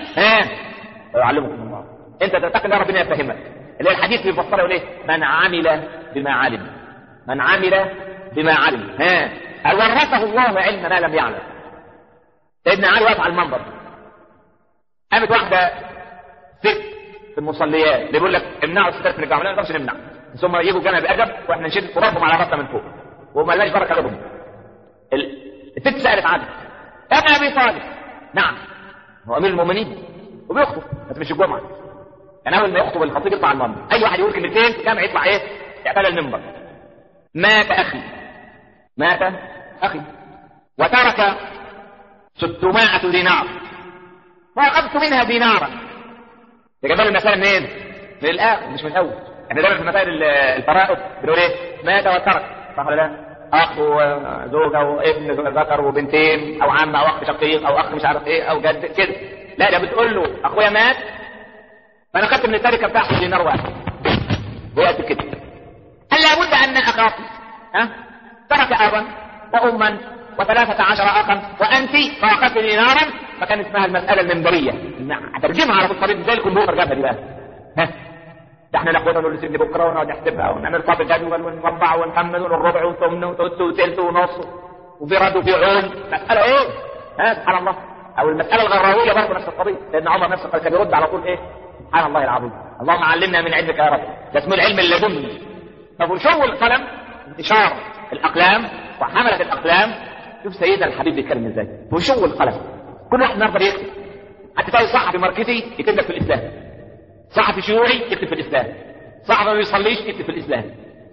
S2: ويعلمكم الله. انت تتقي الله ربنا يفهمك. اللي هي الحديث بيفسره يقول ايه؟ من عمل بما علم، من عمل بما علم ورثه الله علم ما لم يعلم. سيدنا علي واقف على المنبر، قامت واحده ست في المصليات بيقول لك امنعوا الستات من الجامع، لا نقدرش نمنع، ثم يجوا جامع بادب واحنا نشد ترابهم على راسنا من فوق وما لناش بركه لهم. الست سالت عنه ابن ابي طالب، نعم هو امير المؤمنين وبيخطب بس مش الجمعه. يعني اول ما يخطب الخطيب يطلع المنبر، اي واحد يقول كلمتين في الجامع يطلع ايه؟ يقبل المنبر. مات اخي، مات اخي وترك 600 دينار فاخذت منها دينارا. ده جاب المسائل منين؟ من الاخر مش من الاول. احنا دايما في مسائل الفرائض بنقول ايه؟ مات وترك، صح ولا لا؟ اخ وزوجه وابن ذكر وبنتين او عم او اخ شقيق او اخ مش عارف ايه او جد كده. لا ده بتقول له اخويا مات فانا خدت من التركه بتاعته دينار واحد وقت كده. هل لابد ان اخاك ترك ابا واما و13 اخا وانت فاخذت دينارا، فكان اسمها المساله المنبريه. هترجمها على الطريق زي الكمبيوتر جابها دي بقى. ده احنا ناخدها نقول لسيدي بكره ونقعد نحسبها ونعمل طابق جدول ونربع ونحمل والربع والثمن وثلث وثلث ونص وفي رد وفي عون. مساله ايه؟ سبحان الله. او المساله الغراويه برضه نفس القضيه، لان عمر نفسه كان بيرد على طول ايه؟ سبحان الله العظيم. اللهم علمنا من عندك يا رب. ده اسمه العلم اللدني. ففشو القلم انتشار الاقلام وحمله الاقلام. شوف سيدنا الحبيب بيتكلم ازاي. فشو القلم، كل واحد النهارده يكتب. حتى تلاقي صحفي ماركتي يكتب لك في الاسلام، صحفي شيوعي يكتب في الاسلام، صحفي ما بيصليش يكتب في الاسلام،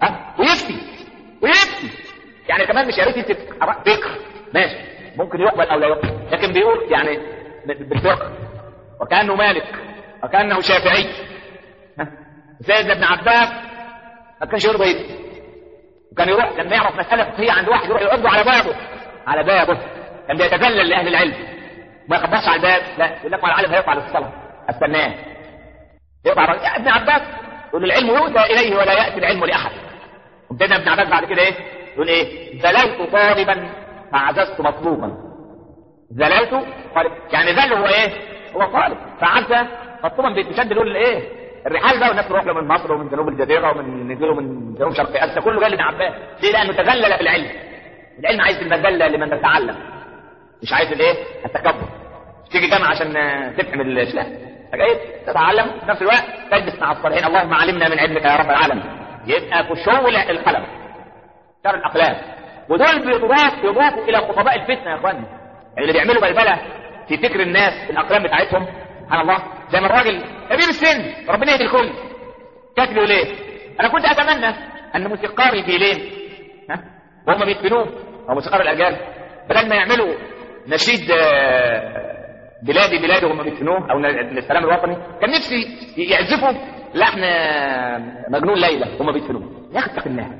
S2: ويكتب يعني كمان مش يا ريت يكتب فقه ماشي ممكن يقبل او لا يقبل، لكن بيقول يعني بالفقه وكانه مالك وكانه شافعي. سيدنا ابن عباس ما كانش يرضى يكتب، وكان يروح لما يعرف مساله فقهيه عند واحد يروح يقعد على بابه كان بيتذلل لاهل العلم، ما يخبطش على الباب، لا يقول لك العالم هيقطع للصلاه استناه يقطع. يا ابن عباس يقول العلم يؤتى اليه ولا ياتي العلم لاحد. وابتدى ابن عباس بعد كده ايه يقول ايه؟ زللت طالبا فعززت مطلوبا. زللت طالب يعني ذل هو ايه؟ هو طالب، فعز مطلوبا بيتشد له الايه؟ الرحال بقى، والناس تروح له من مصر ومن جنوب الجزيره ومن نزلوا من جنوب شرق اسيا كله جاي لابن عباس. ليه؟ لانه تذلل بالعلم. العلم عايز المذله لمن يتعلم، مش عايز الايه؟ التكبر. تيجي جامعه عشان تفهم الاسلام، جاي تتعلم في نفس الوقت تجلس مع الصالحين. اللهم علمنا من علمك يا رب العالمين. يبقى خشوع القلم شر الاقلام، ودول بيضافوا الى خطباء الفتنه يا اخواني، يعني اللي بيعملوا بلبله في فكر الناس الاقلام بتاعتهم. سبحان الله، زي ما الراجل كبير السن ربنا يهدي الكل كاتب له ليه؟ انا كنت اتمنى ان موسيقاري فيلين وهم بيدفنوه او موسيقار الاجيال بدل ما يعملوا نشيد بلادي بلادي وهم بيدفنوه او السلام الوطني، كان نفسي يعزفوا لحن مجنون ليلى وهم بيدفنوه. يا اخي اتق الله،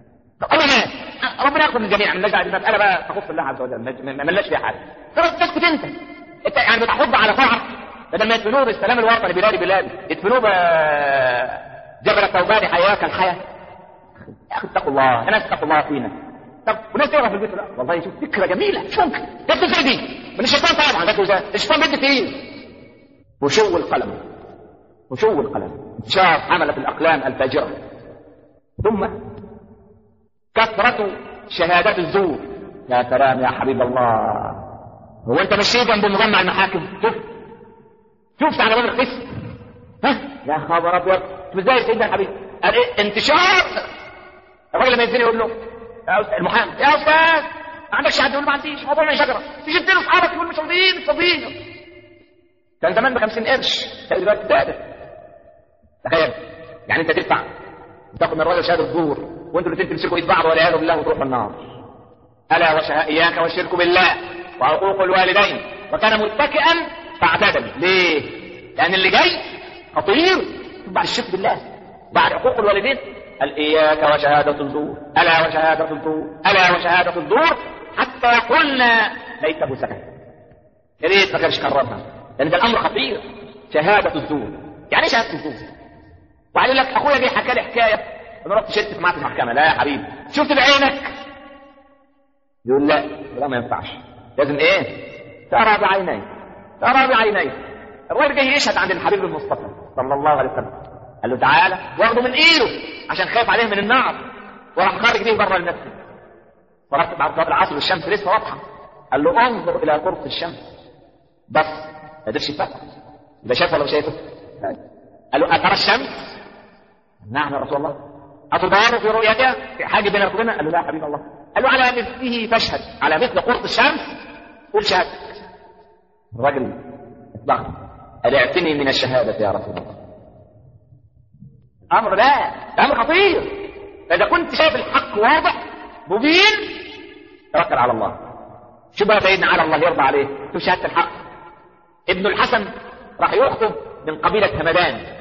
S2: ربنا ياخذ من الجميع. من نجعل المساله بقى تخص الله عز وجل، ما ملناش فيها حاجه. تسكت انت يعني بتحض على طاعه بدل ما يدفنوه بالسلام الوطني بلادي بلادي، يدفنوه جبل التوبان حياك الحياه. يا اخي اتقوا الله، الناس اتقوا الله فينا. طب وناس تقرا في البيت لا والله شوف فكره جميله، مش ممكن تكتب زي دي من الشيطان طبعا. ده الشيطان بيدي فيه وشو القلم انتشار حمله الاقلام الفاجره، ثم كثرة شهادات الزور. يا سلام يا حبيب الله، هو انت مشيت جنب مجمع المحاكم؟ شوف على باب القسم، يا خبر ابيض، شوف ازاي سيدنا الحبيب قال ايه؟ انتشار. الراجل لما ينزل يقول له يا المحامي يا استاذ ما عندكش حد؟ يقول ما عنديش. موضوع من شجره تيجي تديله اصحابك يقول مش فاضيين. كان زمان ب 50 قرش، كان دلوقتي زادت. تخيل يعني انت تدفع وتاخد من الراجل شهاده الزور وانتوا الاثنين تمسكوا ايد بعض والعياذ بالله وتروحوا النار. الا اياك والشرك بالله وعقوق الوالدين وكان متكئا فاعتدل. ليه؟ لان اللي جاي خطير بعد الشرك بالله بعد عقوق الوالدين. قال اياك وشهاده الزور، الا وشهاده الزور، الا وشهاده الزور، حتى قلنا ليته سكت. يا ريت ما كانش كررها، لان ده الامر خطير. شهاده الزور يعني ايه شهاده الزور؟ وقال لك اخويا جه حكى لي حكايه انا رحت شركت معاه في المحكمه. لا يا حبيبي، شفت بعينك؟ يقول لا ما ينفعش، لازم ايه؟ ترى بعينيك. الراجل جاي يشهد عند الحبيب المصطفى صلى الله عليه وسلم، قال له تعالى واخده من ايده عشان خايف عليه من النار، وراح خارج بيه بره المسجد. فرحت بعد صلاه العصر والشمس لسه واضحه، قال له انظر الى قرص الشمس بس ما قدرش يفتح. ده شاف ولا مش شايفه؟ قال له اترى الشمس؟ نعم يا رسول الله. أتضار في رؤيتها في حاجة بين ربنا؟ قال له لا حبيب الله. قال له على مثله فاشهد، على مثل قرص الشمس قول شهادتك. الراجل اتضغط، قال اعتني من الشهادة يا رسول الله. أمر لا، أمر خطير. فإذا كنت شايف الحق واضح مبين توكل على الله. شو بقى سيدنا على الله يرضى عليه؟ شوف شهادة الحق. ابن الحسن راح يخطب من قبيلة همدان،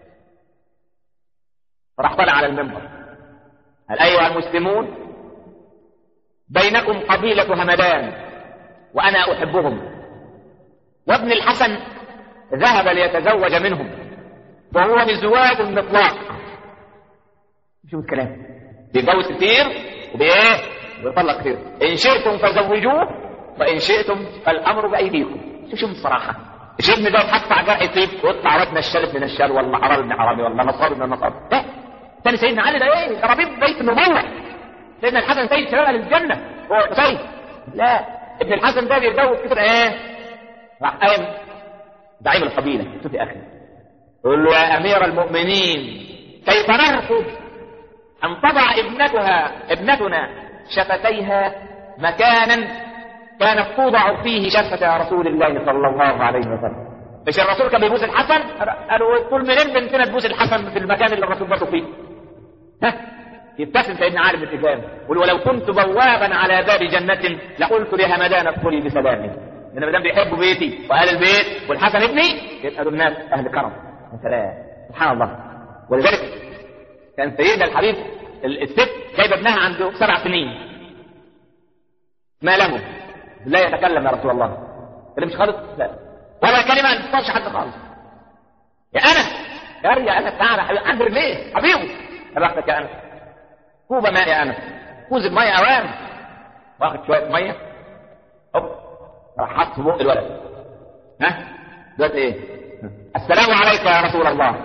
S2: راح طلع على المنبر قال أيها المسلمون بينكم قبيلة همدان وأنا أحبهم، وابن الحسن ذهب ليتزوج منهم وهو مزواج مطلق. شو الكلام؟ بيتجوز كتير ويطلق كتير. إن شئتم فزوجوه وإن شئتم فالأمر بأيديكم. شوف الصراحة، مش ابن ده يتحط على جرح يطيب ويطلع وزن الشرف من الشر ولا حرام من حرامي ولا نصاب من النصاب. لا، ثاني سيدنا علي ده ايه؟ ده ربيب بيت النبوة. سيدنا الحسن سيد شباب اهل الجنة هو سيد. لا، ابن الحسن ده بيتجوز كده راح قايم زعيم القبيلة. شوف يا اخي، يقول له يا امير المؤمنين كيف نرفض ان تضع ابنتنا شفتيها مكانا كانت توضع فيه شفة رسول الله صلى الله عليه وسلم. مش الرسول كان بيبوس الحسن؟ قالوا كل منين بنتنا تبوس الحسن في المكان اللي الرسول باتوا فيه؟ يبتسم سيدنا علي بن الإمام يقول ولو كنت بوابا على باب جنة لقلت لهمدان ادخلي بسلام. لأن ما دام بيحبوا بيتي وأهل البيت والحسن ابني يبقى دول الناس أهل كرم. يا سلام، سبحان الله. ولذلك كان سيدنا الحبيب الست جايب ابنها عنده 7 سنين، ما له؟ لا يتكلم يا رسول الله. اللي مش خالص لا، ولا كلمة ما تفضلش حد خالص. يا أنس يا أنس تعالى حبيبي، عند رجليه حبيبي، يا بختك يا أنس، كوبا ماء يا أنس، كوز المية أوام، واخد شوية مية هوب راح حط في بق الولد. ها دلوقتي إيه؟ السلام عليك يا رسول الله.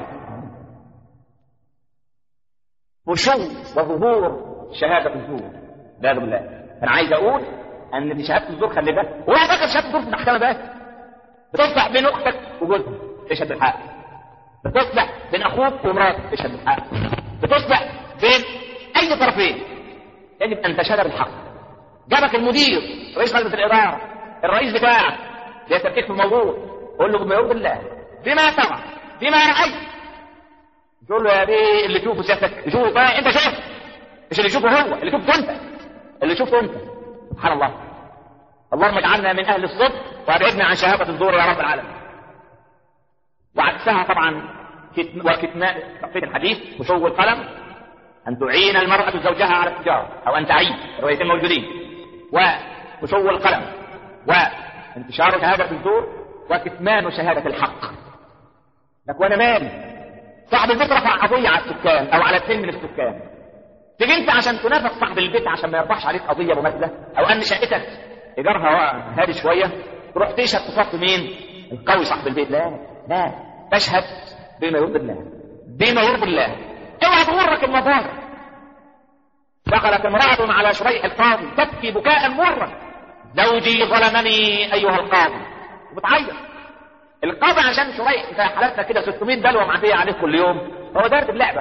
S2: وشو وظهور شهادة الزور. لا بالله أنا عايز أقول أن في شهادة الزور خلي بالك، هو فاكر شهادة الزور في المحكمة بس بتصلح بين أختك وجوزها تشهد بالحق، بتصلح بين أخوك ومراتك تشهد بالحق، بتصلح بين أي طرفين يجب أن تشهد بالحق. جابك المدير رئيس مجلس الإدارة الرئيس بتاعك ليتركك في الموضوع، قول له بما يرضي الله بما ترى بما رأيت، تقول له يا بيه اللي تشوفه سيادتك يشوفه بقى انت شايف، مش اللي يشوفه هو، اللي شوفه انت، اللي شوفه انت. سبحان الله. اللهم اجعلنا من اهل الصدق وابعدنا عن شهادة الزور يا رب العالمين. وعكسها طبعا وكتمان تقفيل الحديث وشو القلم، ان تعين المرأة زوجها على التجارة او ان تعين، الروايتين موجودين، وشو القلم وانتشار شهادة الزور وكتمان شهادة الحق. لك وانا مالي؟ صاحب البيت رفع قضية على السكان او على 2 من السكان، تيجي انت عشان تنافس صاحب البيت عشان ما يرفعش عليك قضية مماثلة، او ان شقتك ايجارها هادي شوية تروح تشهد تصف مين؟ القوي صاحب البيت. لا تشهد بما يرضي الله، بما يرضي الله. اوعى تغرك المظاهر. دخلت امرأة على شريح القاضي تبكي بكاء مرا، زوجي ظلمني ايها القاضي، وبتعيط. القاضي عشان شريح زي حالتنا كده 600 بلوه معديه عليه كل يوم، هو دارت اللعبه.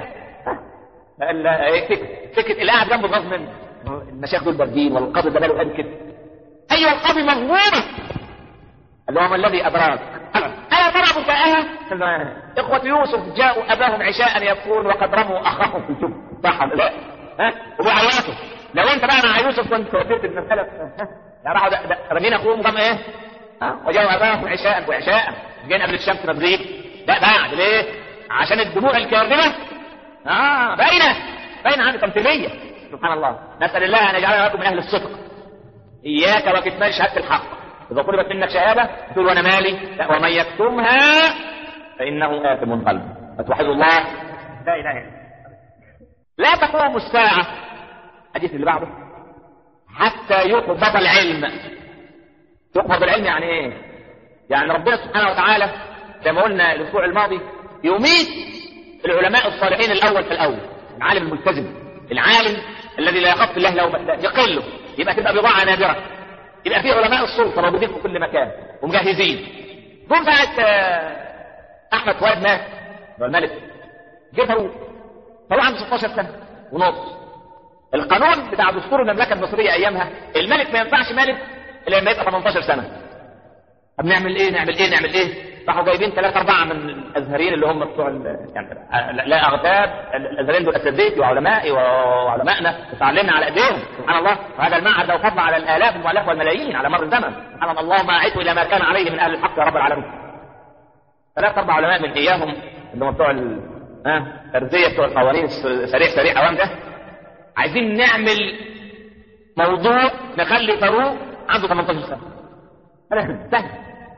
S2: سكت اللي قاعد جنبه غصب منه، المشايخ دول باردين والقاضي ده ماله قد كده. ايها القاضي مغمومه، قال له ما الذي ادراك؟ الا ترى بكاءها؟ اخوه يوسف جاءوا اباهم عشاء يبكون وقد رموا اخاهم في الجب. صح ولا لا؟ وبعواته لو انت بقى مع يوسف كنت وديت المساله لا راحوا رمين اخوهم قام ايه؟ وجاءوا اباهم عشاء جايين قبل الشمس مغرب. لا بعد ليه؟ عشان الدموع الكاذبه باينه عن تمثيليه. سبحان الله. نسال الله ان يجعلنا لكم من اهل الصدق. اياك وكتمان شهاده الحق. اذا طلبت منك شهاده تقول وانا مالي، لا، ومن يكتمها فانه آثم قلبه. فتوحد الله لا اله الا الله. لا تقوم الساعه، الحديث اللي بعده، حتى يقبض العلم. يقبض العلم يعني ايه؟ يعني ربنا سبحانه وتعالى زي ما قلنا الاسبوع الماضي يميت العلماء الصالحين الاول في الاول. العالم الملتزم، العالم الذي لا يخاف الله لو يقله، يبقى تبقى بضاعه نادره. يبقى في علماء السلطه موجودين في كل مكان ومجهزين. جم ساعه احمد فؤاد مات الملك، جه فهو عنده 16 سنه ونص. القانون بتاع دستور المملكه المصريه ايامها الملك ما ينفعش ملك الا لما يبقى 18 سنه. طب نعمل ايه؟ راحوا جايبين 3-4 من الازهريين اللي هم بتوع يعني لا اغتاب، الازهريين دول اساتذتي وعلمائي وعلمائنا اتعلمنا على ايديهم. سبحان الله. وهذا المعهد لو فضل على الالاف المؤلفه والملايين على مر الزمن. سبحان الله. ما اعدوا الى ما كان عليه من اهل الحق يا رب العالمين. 3-4 علماء من اياهم اللي هم بتوع التربيه بتوع القوانين سريع عوام ده، عايزين نعمل موضوع نخلي فاروق عنده 18 سنه. سهل.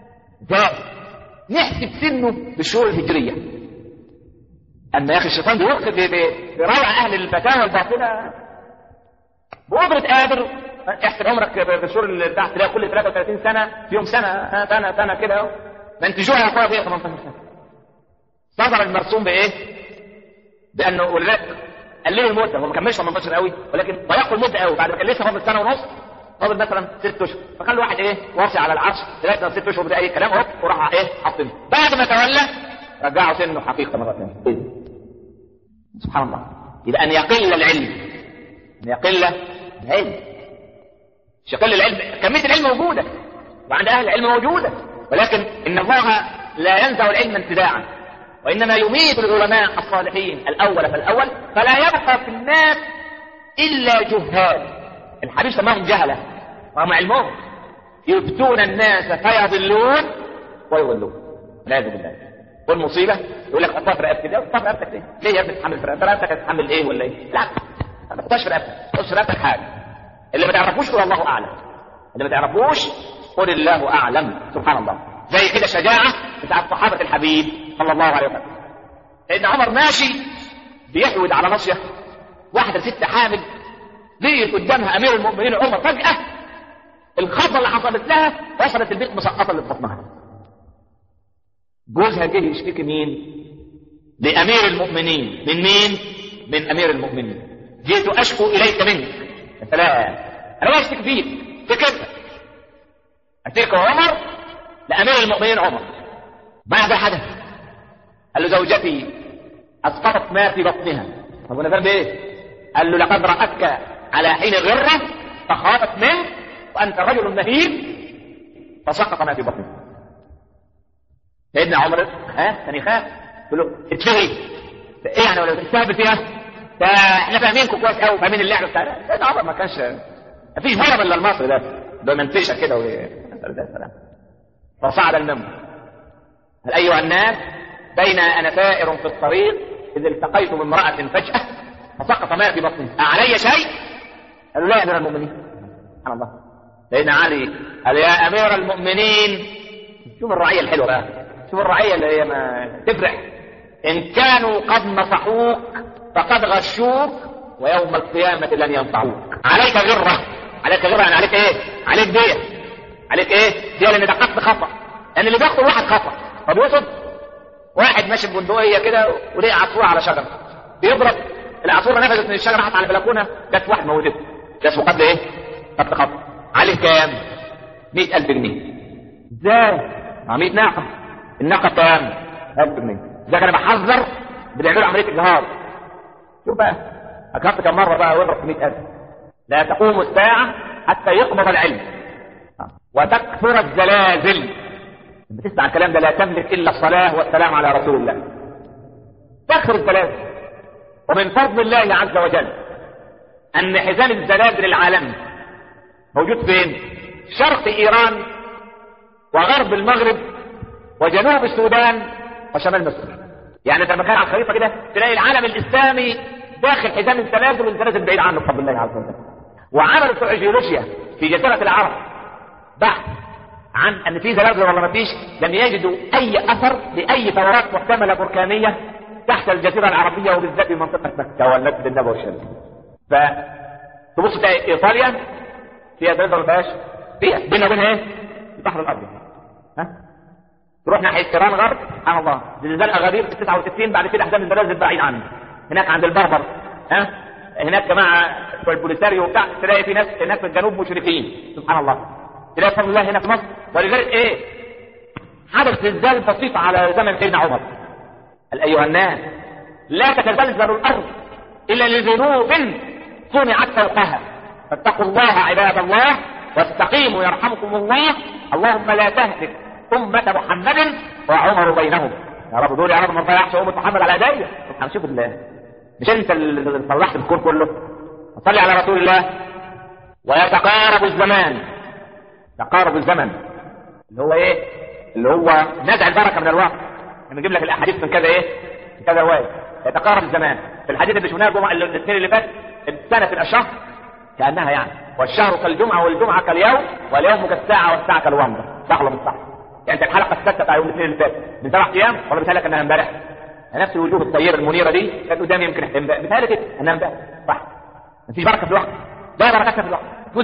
S2: نحسب سنه بالشهور الهجريه. اما يا اخي الشيطان بيروع اهل الفتاوى الباطله بقدره قادر. احسب عمرك بالشهور اللي تحت تلاقي كل 33 سنه فيهم سنه كده منتجوها يا اخويا فيها 18 سنه. صدر المرسوم بايه؟ بانه ولذلك قللوا المده، هو ما كملش 18 قوي ولكن ضيقوا المده قوي. بعد ما كان لسه فاضل سنه ونص، فاضل مثلا 6 اشهر، فخلوا واحد واصي على العرش لغايه 6 اشهر بدا اي كلام وراح حاطينه. بعد ما تولى رجعوا سنه حقيقه مره ثانيه. سبحان الله. يبقى ان يقل العلم، مش يقل العلم. كميه العلم موجوده وعند اهل العلم موجوده، ولكن ان الله لا ينزع العلم انتزاعا، وانما يميت العلماء الصالحين الاول فالاول، فلا يبقى في الناس الا جهال. الحديث سماهم جهله وهم علمهم يفتون الناس فيضلون ويضلون. والعياذ بالله. والمصيبه يقول لك اطاف رقبتك، ده اطاف رقبتك ليه؟ ليه يا ابني تحمل رقبتك؟ هتتحمل ايه ولا ايه؟ لا، ما تحطهاش في رقبتك، ما تحطش في رقبتك حاجه. اللي ما تعرفوش قول الله اعلم، اللي ما تعرفوش قل الله اعلم. سبحان الله. زي كده شجاعه بتاعت صحابه الحبيب صلى الله عليه وسلم. ان عمر ماشي بيحود على ناصيه، واحده ست حامل لقيت قدامها امير المؤمنين عمر، فجاه الخطه اللي حصلت لها وصلت البيت مسقطه اللي في بطنها. جوزها جه يشتكي مين؟ لامير المؤمنين. من مين؟ من امير المؤمنين. جئت اشكو اليك منك. يا سلام، انا ما اشتكي فيك في كده، اشتكي عمر لامير المؤمنين عمر. ماذا حدث؟ قال له زوجتي اسقطت ما في بطنها. طب وانا ذنبي ايه؟ قال له لقد رأتك على حين غره فخافت منك وانت رجل مهيب فسقط ما في بطنك. سيدنا عمر كان يخاف، يقول له اتفهي ايه يعني ولا تستهبل فيها؟ احنا فاهمينكم كويس قوي، فاهمين اللعبه بتاعتنا. سيدنا عمر ما كانش مفيش هرب الا المصري ده منتشه كده فصعد المنبر. قال ايها الناس، بين انا سائر في الطريق اذ التقيت بامراه فجاه فسقط ماء في بطني، اعلي شيء؟ قالوا لا يا امير المؤمنين. سبحان الله. سيدنا علي قال يا امير المؤمنين، شوف الرعيه الحلوه بقى، شوف الرعيه اللي هي ما تفرح، ان كانوا قد نصحوك فقد غشوك ويوم القيامه لن ينفعوك. عليك غره، عليك غره يعني عليك ايه؟ عليك ديه، عليك ايه؟ ديه لان ده قصد خطا، لان اللي بيقتل واحد خطا. طب يقصد واحد ماشي ببندقيه كده ولقى عصفور على شجره بيضرب، العصفوره نفذت من الشجره حتى على البلكونه، جت واحد موتته، ده اسمه قتل ايه؟ قتل خطا. عليه كام؟ 100,000 جنيه. ازاي؟ 100 ناقه، الناقه كام؟ 1000 جنيه. ده كان بحذر بنعملوا عمليه اجهاض. شوف بقى اجهضت كم مره بقى واضرب 100,000. لا تقوم الساعه حتى يقبض العلم وتكثر الزلازل. بتسمع الكلام ده، لا تملك الا الصلاه والسلام على رسول الله. تكثر الزلازل. ومن فضل الله عز وجل ان حزام الزلازل العالمي موجود فين؟ شرق ايران وغرب المغرب وجنوب السودان وشمال مصر. يعني انت لما كان على الخريطه كده تلاقي العالم الاسلامي داخل حزام الزلازل، والزلازل بعيد عنه بفضل الله عز وجل. وعملوا بتوع الجيولوجيا في جزيره العرب بحث عن ان في زلازل ولا ما فيش، لم يجدوا اي اثر لاي ثورات محتمله بركانيه تحت الجزيره العربيه وبالذات في منطقه مكه والمسجد النبوي الشريف. فتبص تلاقي ايطاليا فيها زلازل ولا ما فيهاش؟ فيها، بينها وبينها ايه؟ البحر الابيض. تروح ناحيه ايران غرب، سبحان الله، زلزال اغادير في 69، بعد كده حزام الزلازل بعيد عنه. هناك عند البربر هناك جماعه بتوع البوليساريو وبتاع، تلاقي في ناس هناك في الجنوب مشركين، سبحان الله. تلاقي فضل الله هنا في مصر. ولذلك ايه؟ حدث زلزال بسيط على زمن سيدنا عمر. قال ايها الناس، لا تتزلزل الارض الا لذنوب صنعت فوقها، فاتقوا الله عباد الله واستقيموا يرحمكم الله. اللهم لا تهلك أمة محمد وعمر بينهم. يا رب دول يا رب ما تضيعش أمة محمد على ايديا. هنشوف الله، مش انت اللي صلحت الكون كله. صلي على رسول الله. ويتقارب الزمان، تقارب الزمن اللي هو ايه؟ اللي هو نزع البركه من الوقت. لما نجيب لك الاحاديث من كذا ايه؟ من كذا روايه. يتقارب الزمان. في الحديث اللي شفناه الجمعه الاثنين اللي فات، السنه في الشهر كانها يعني، والشهر كالجمعه والجمعه كاليوم واليوم كالساعه والساعه كالومضه. صح ولا مش صح؟ يعني انت الحلقه السادسه بتاع يوم الاثنين اللي فات من 7 ايام، ولا بتهيألك انها امبارح؟ نفس الوجوه الطيبه المنيره دي كانت قدامي يمكن بتهيألك كده انها امبارح. صح؟ مفيش بركه في الوقت، لا بركه في الوقت.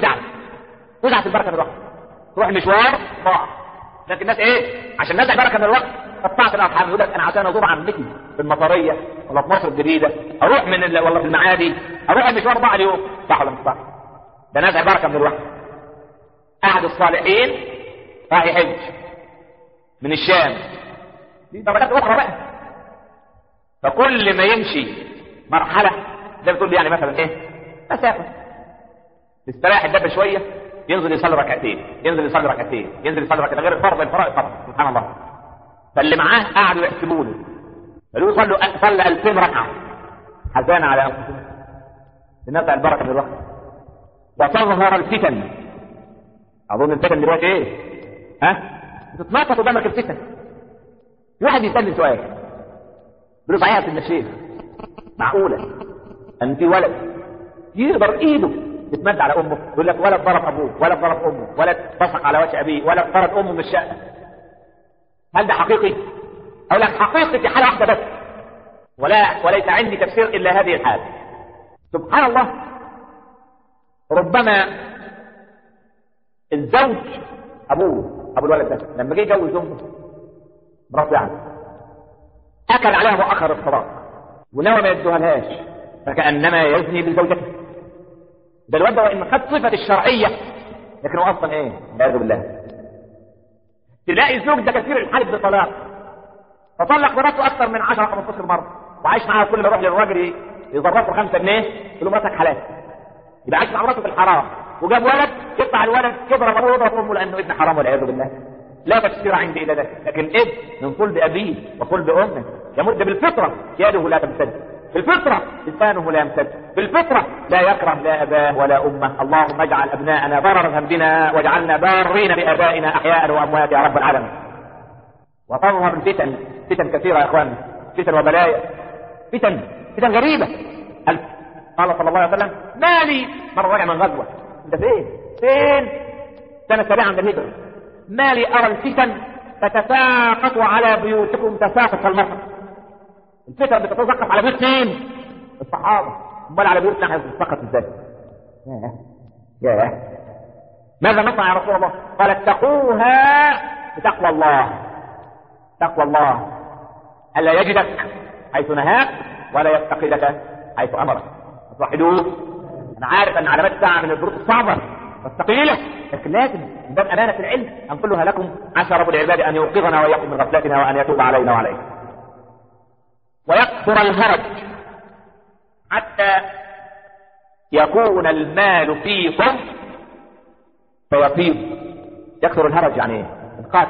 S2: نزعت البركه من الوقت، تروح مشوار ضاع. لكن الناس ايه؟ عشان نزع بركه من الوقت قطعت الارحام. يقول لك انا عشان ازور عمتي في المطريه ولا في مصر الجديده، اروح من ولا في المعادي، اروح المشوار ضاع اليوم. صح ولا مش صح؟ ده نزع بركه من الوقت. احد الصالحين راح يحج من الشام، دي درجات اخرى بقى. فكل ما يمشي مرحله زي ما تقول يعني مثلا ايه؟ مسافه، يستريح الدب شويه، ينزل يصلي ركعتين، ينزل يصلي ركعتين، ينزل يصلي ركعتين، غير الفرض الفرائض طبعا. سبحان الله. فاللي معاه قعدوا يحسبوا له، قالوا صلى 2000 ركعه، حزان على انفسهم لنزع البركه من الوقت. وتظهر الفتن. اظن الفتن دلوقتي ايه؟ بتتناقض قدامك الفتن. في واحد يسألني سؤال، بيقول صحيح يا ابن الشيخ، معقوله ان في ولد يقدر ايده تتمد على امه، يقول لك ولا ضرب ابوه ولا ضرب امه ولا اتبصق على وجه ابيه ولا طرد امه من الشقه. هل ده حقيقي؟ اقول لك حقيقي في حاله واحده بس، وليس عندي تفسير الا هذه الحاله. سبحان الله، ربما الزوج ابو الولد ده لما جه يجوز امه مراته يعني اكل عليها مؤخر الصداق ونوى ما يدوهالهاش فكانما يزني بزوجته. ده الواد ده وان خد صفه الشرعيه لكن هو اصلا ايه؟ والعياذ بالله. تلاقي الزوج ده كثير الحلف بطلاق، فطلق مراته اكثر من 10 15 مره وعايش معاها، كل ما يروح للراجل يضربه 5 جنيه يقول له مراتك حلال، يبقى عايش مع مراته في الحرام، وجاب ولد يطلع الولد يضرب ابوه ويضرب امه لانه ابن حرام والعياذ بالله. لا تفسير عندي الى ذلك، لكن ابن من صلب ابيه وصلب امه يمد بالفطره، يده لا تمتد، بالفطره لسانه لا يمتد، بالفطره لا يكره لا اباه ولا امه. اللهم اجعل ابناءنا ضررا بنا واجعلنا بارين بابائنا احياء واموات يا رب العالمين. وتظهر الفتن، فتن كثيره يا اخوان، فتن وبلايا، فتن غريبه. قال صلى الله عليه وسلم ما لي مره راجع من غزوه، انت فين سنه 7 من الهجره، ما لي ارى الفتن تتساقط على بيوتكم تساقط المطر. الفتن بتتساقط على بيوت مين؟ الصحابه، امال على بيوتنا احنا بتتساقط ازاي؟ ياه ماذا نصنع يا رسول الله؟ قال اتقوها بتقوى الله، تقوى الله الا يجدك حيث نهاك ولا يفتقدك حيث امرك. توحدوه. انا عارف ان علامات الساعه من الظروف الصعبه والثقيله، لكن لازم من باب امانه العلم انقلها لكم، عسى رب العباد ان يوقظنا واياكم من غفلتنا وان يتوب علينا وعليكم. ويكثر الهرج حتى يكون المال فيكم فيطيب. يكثر الهرج يعني ايه؟ القتل.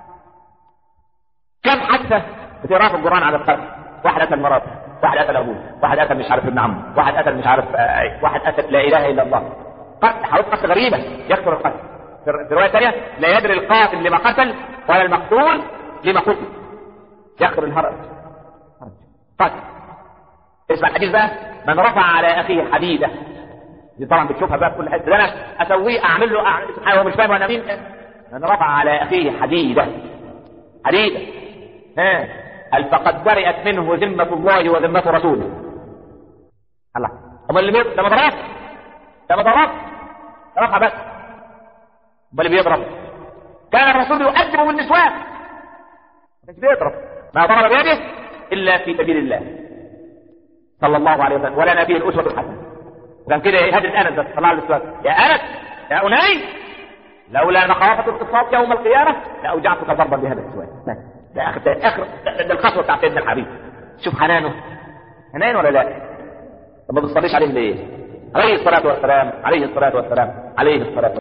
S2: كم حادثه بتقرا في القران عن القتل؟ واحد قتل مراته، واحد قتل ابوه، واحد قتل مش عارف ابن عمه، واحد قتل مش عارف واحد قتل لا اله الا الله. قتل، حوادث قتل غريبه. يكثر القتل. في روايه ثانيه لا يدري القاتل لما قتل ولا المقتول لما قتل. يكثر الهرج. قتل. اسمع الحديث بقى، من رفع على اخيه حديده، دي طبعا بتشوفها بقى في كل حته، ده انا اسويه اعمل له هو مش فاهم انا مين. من رفع على اخيه حديده فقد برئت منه ذمه الله وذمه رسوله. الله، امال اللي بيضرب ده ما ضربش، ده رفع بس. امال اللي بيضرب كان الرسول يؤدب بالنسوان، مش بيضرب، ما ضرب بيده الا في سبيل الله صلى الله عليه وسلم، ولنا فيه الاسوه الحسنه. وكان كده يهدد انس صلى الله عليه وسلم، يا انس يا اني لولا مخافه القصاص يوم القيامه لاوجعتك ضربا بهذا السؤال. ده اخر ده الخطوه بتاعت سيدنا الحبيب. شوف حنانه ولا لا؟ طب ما بتصليش عليه ليه؟ عليه الصلاه والسلام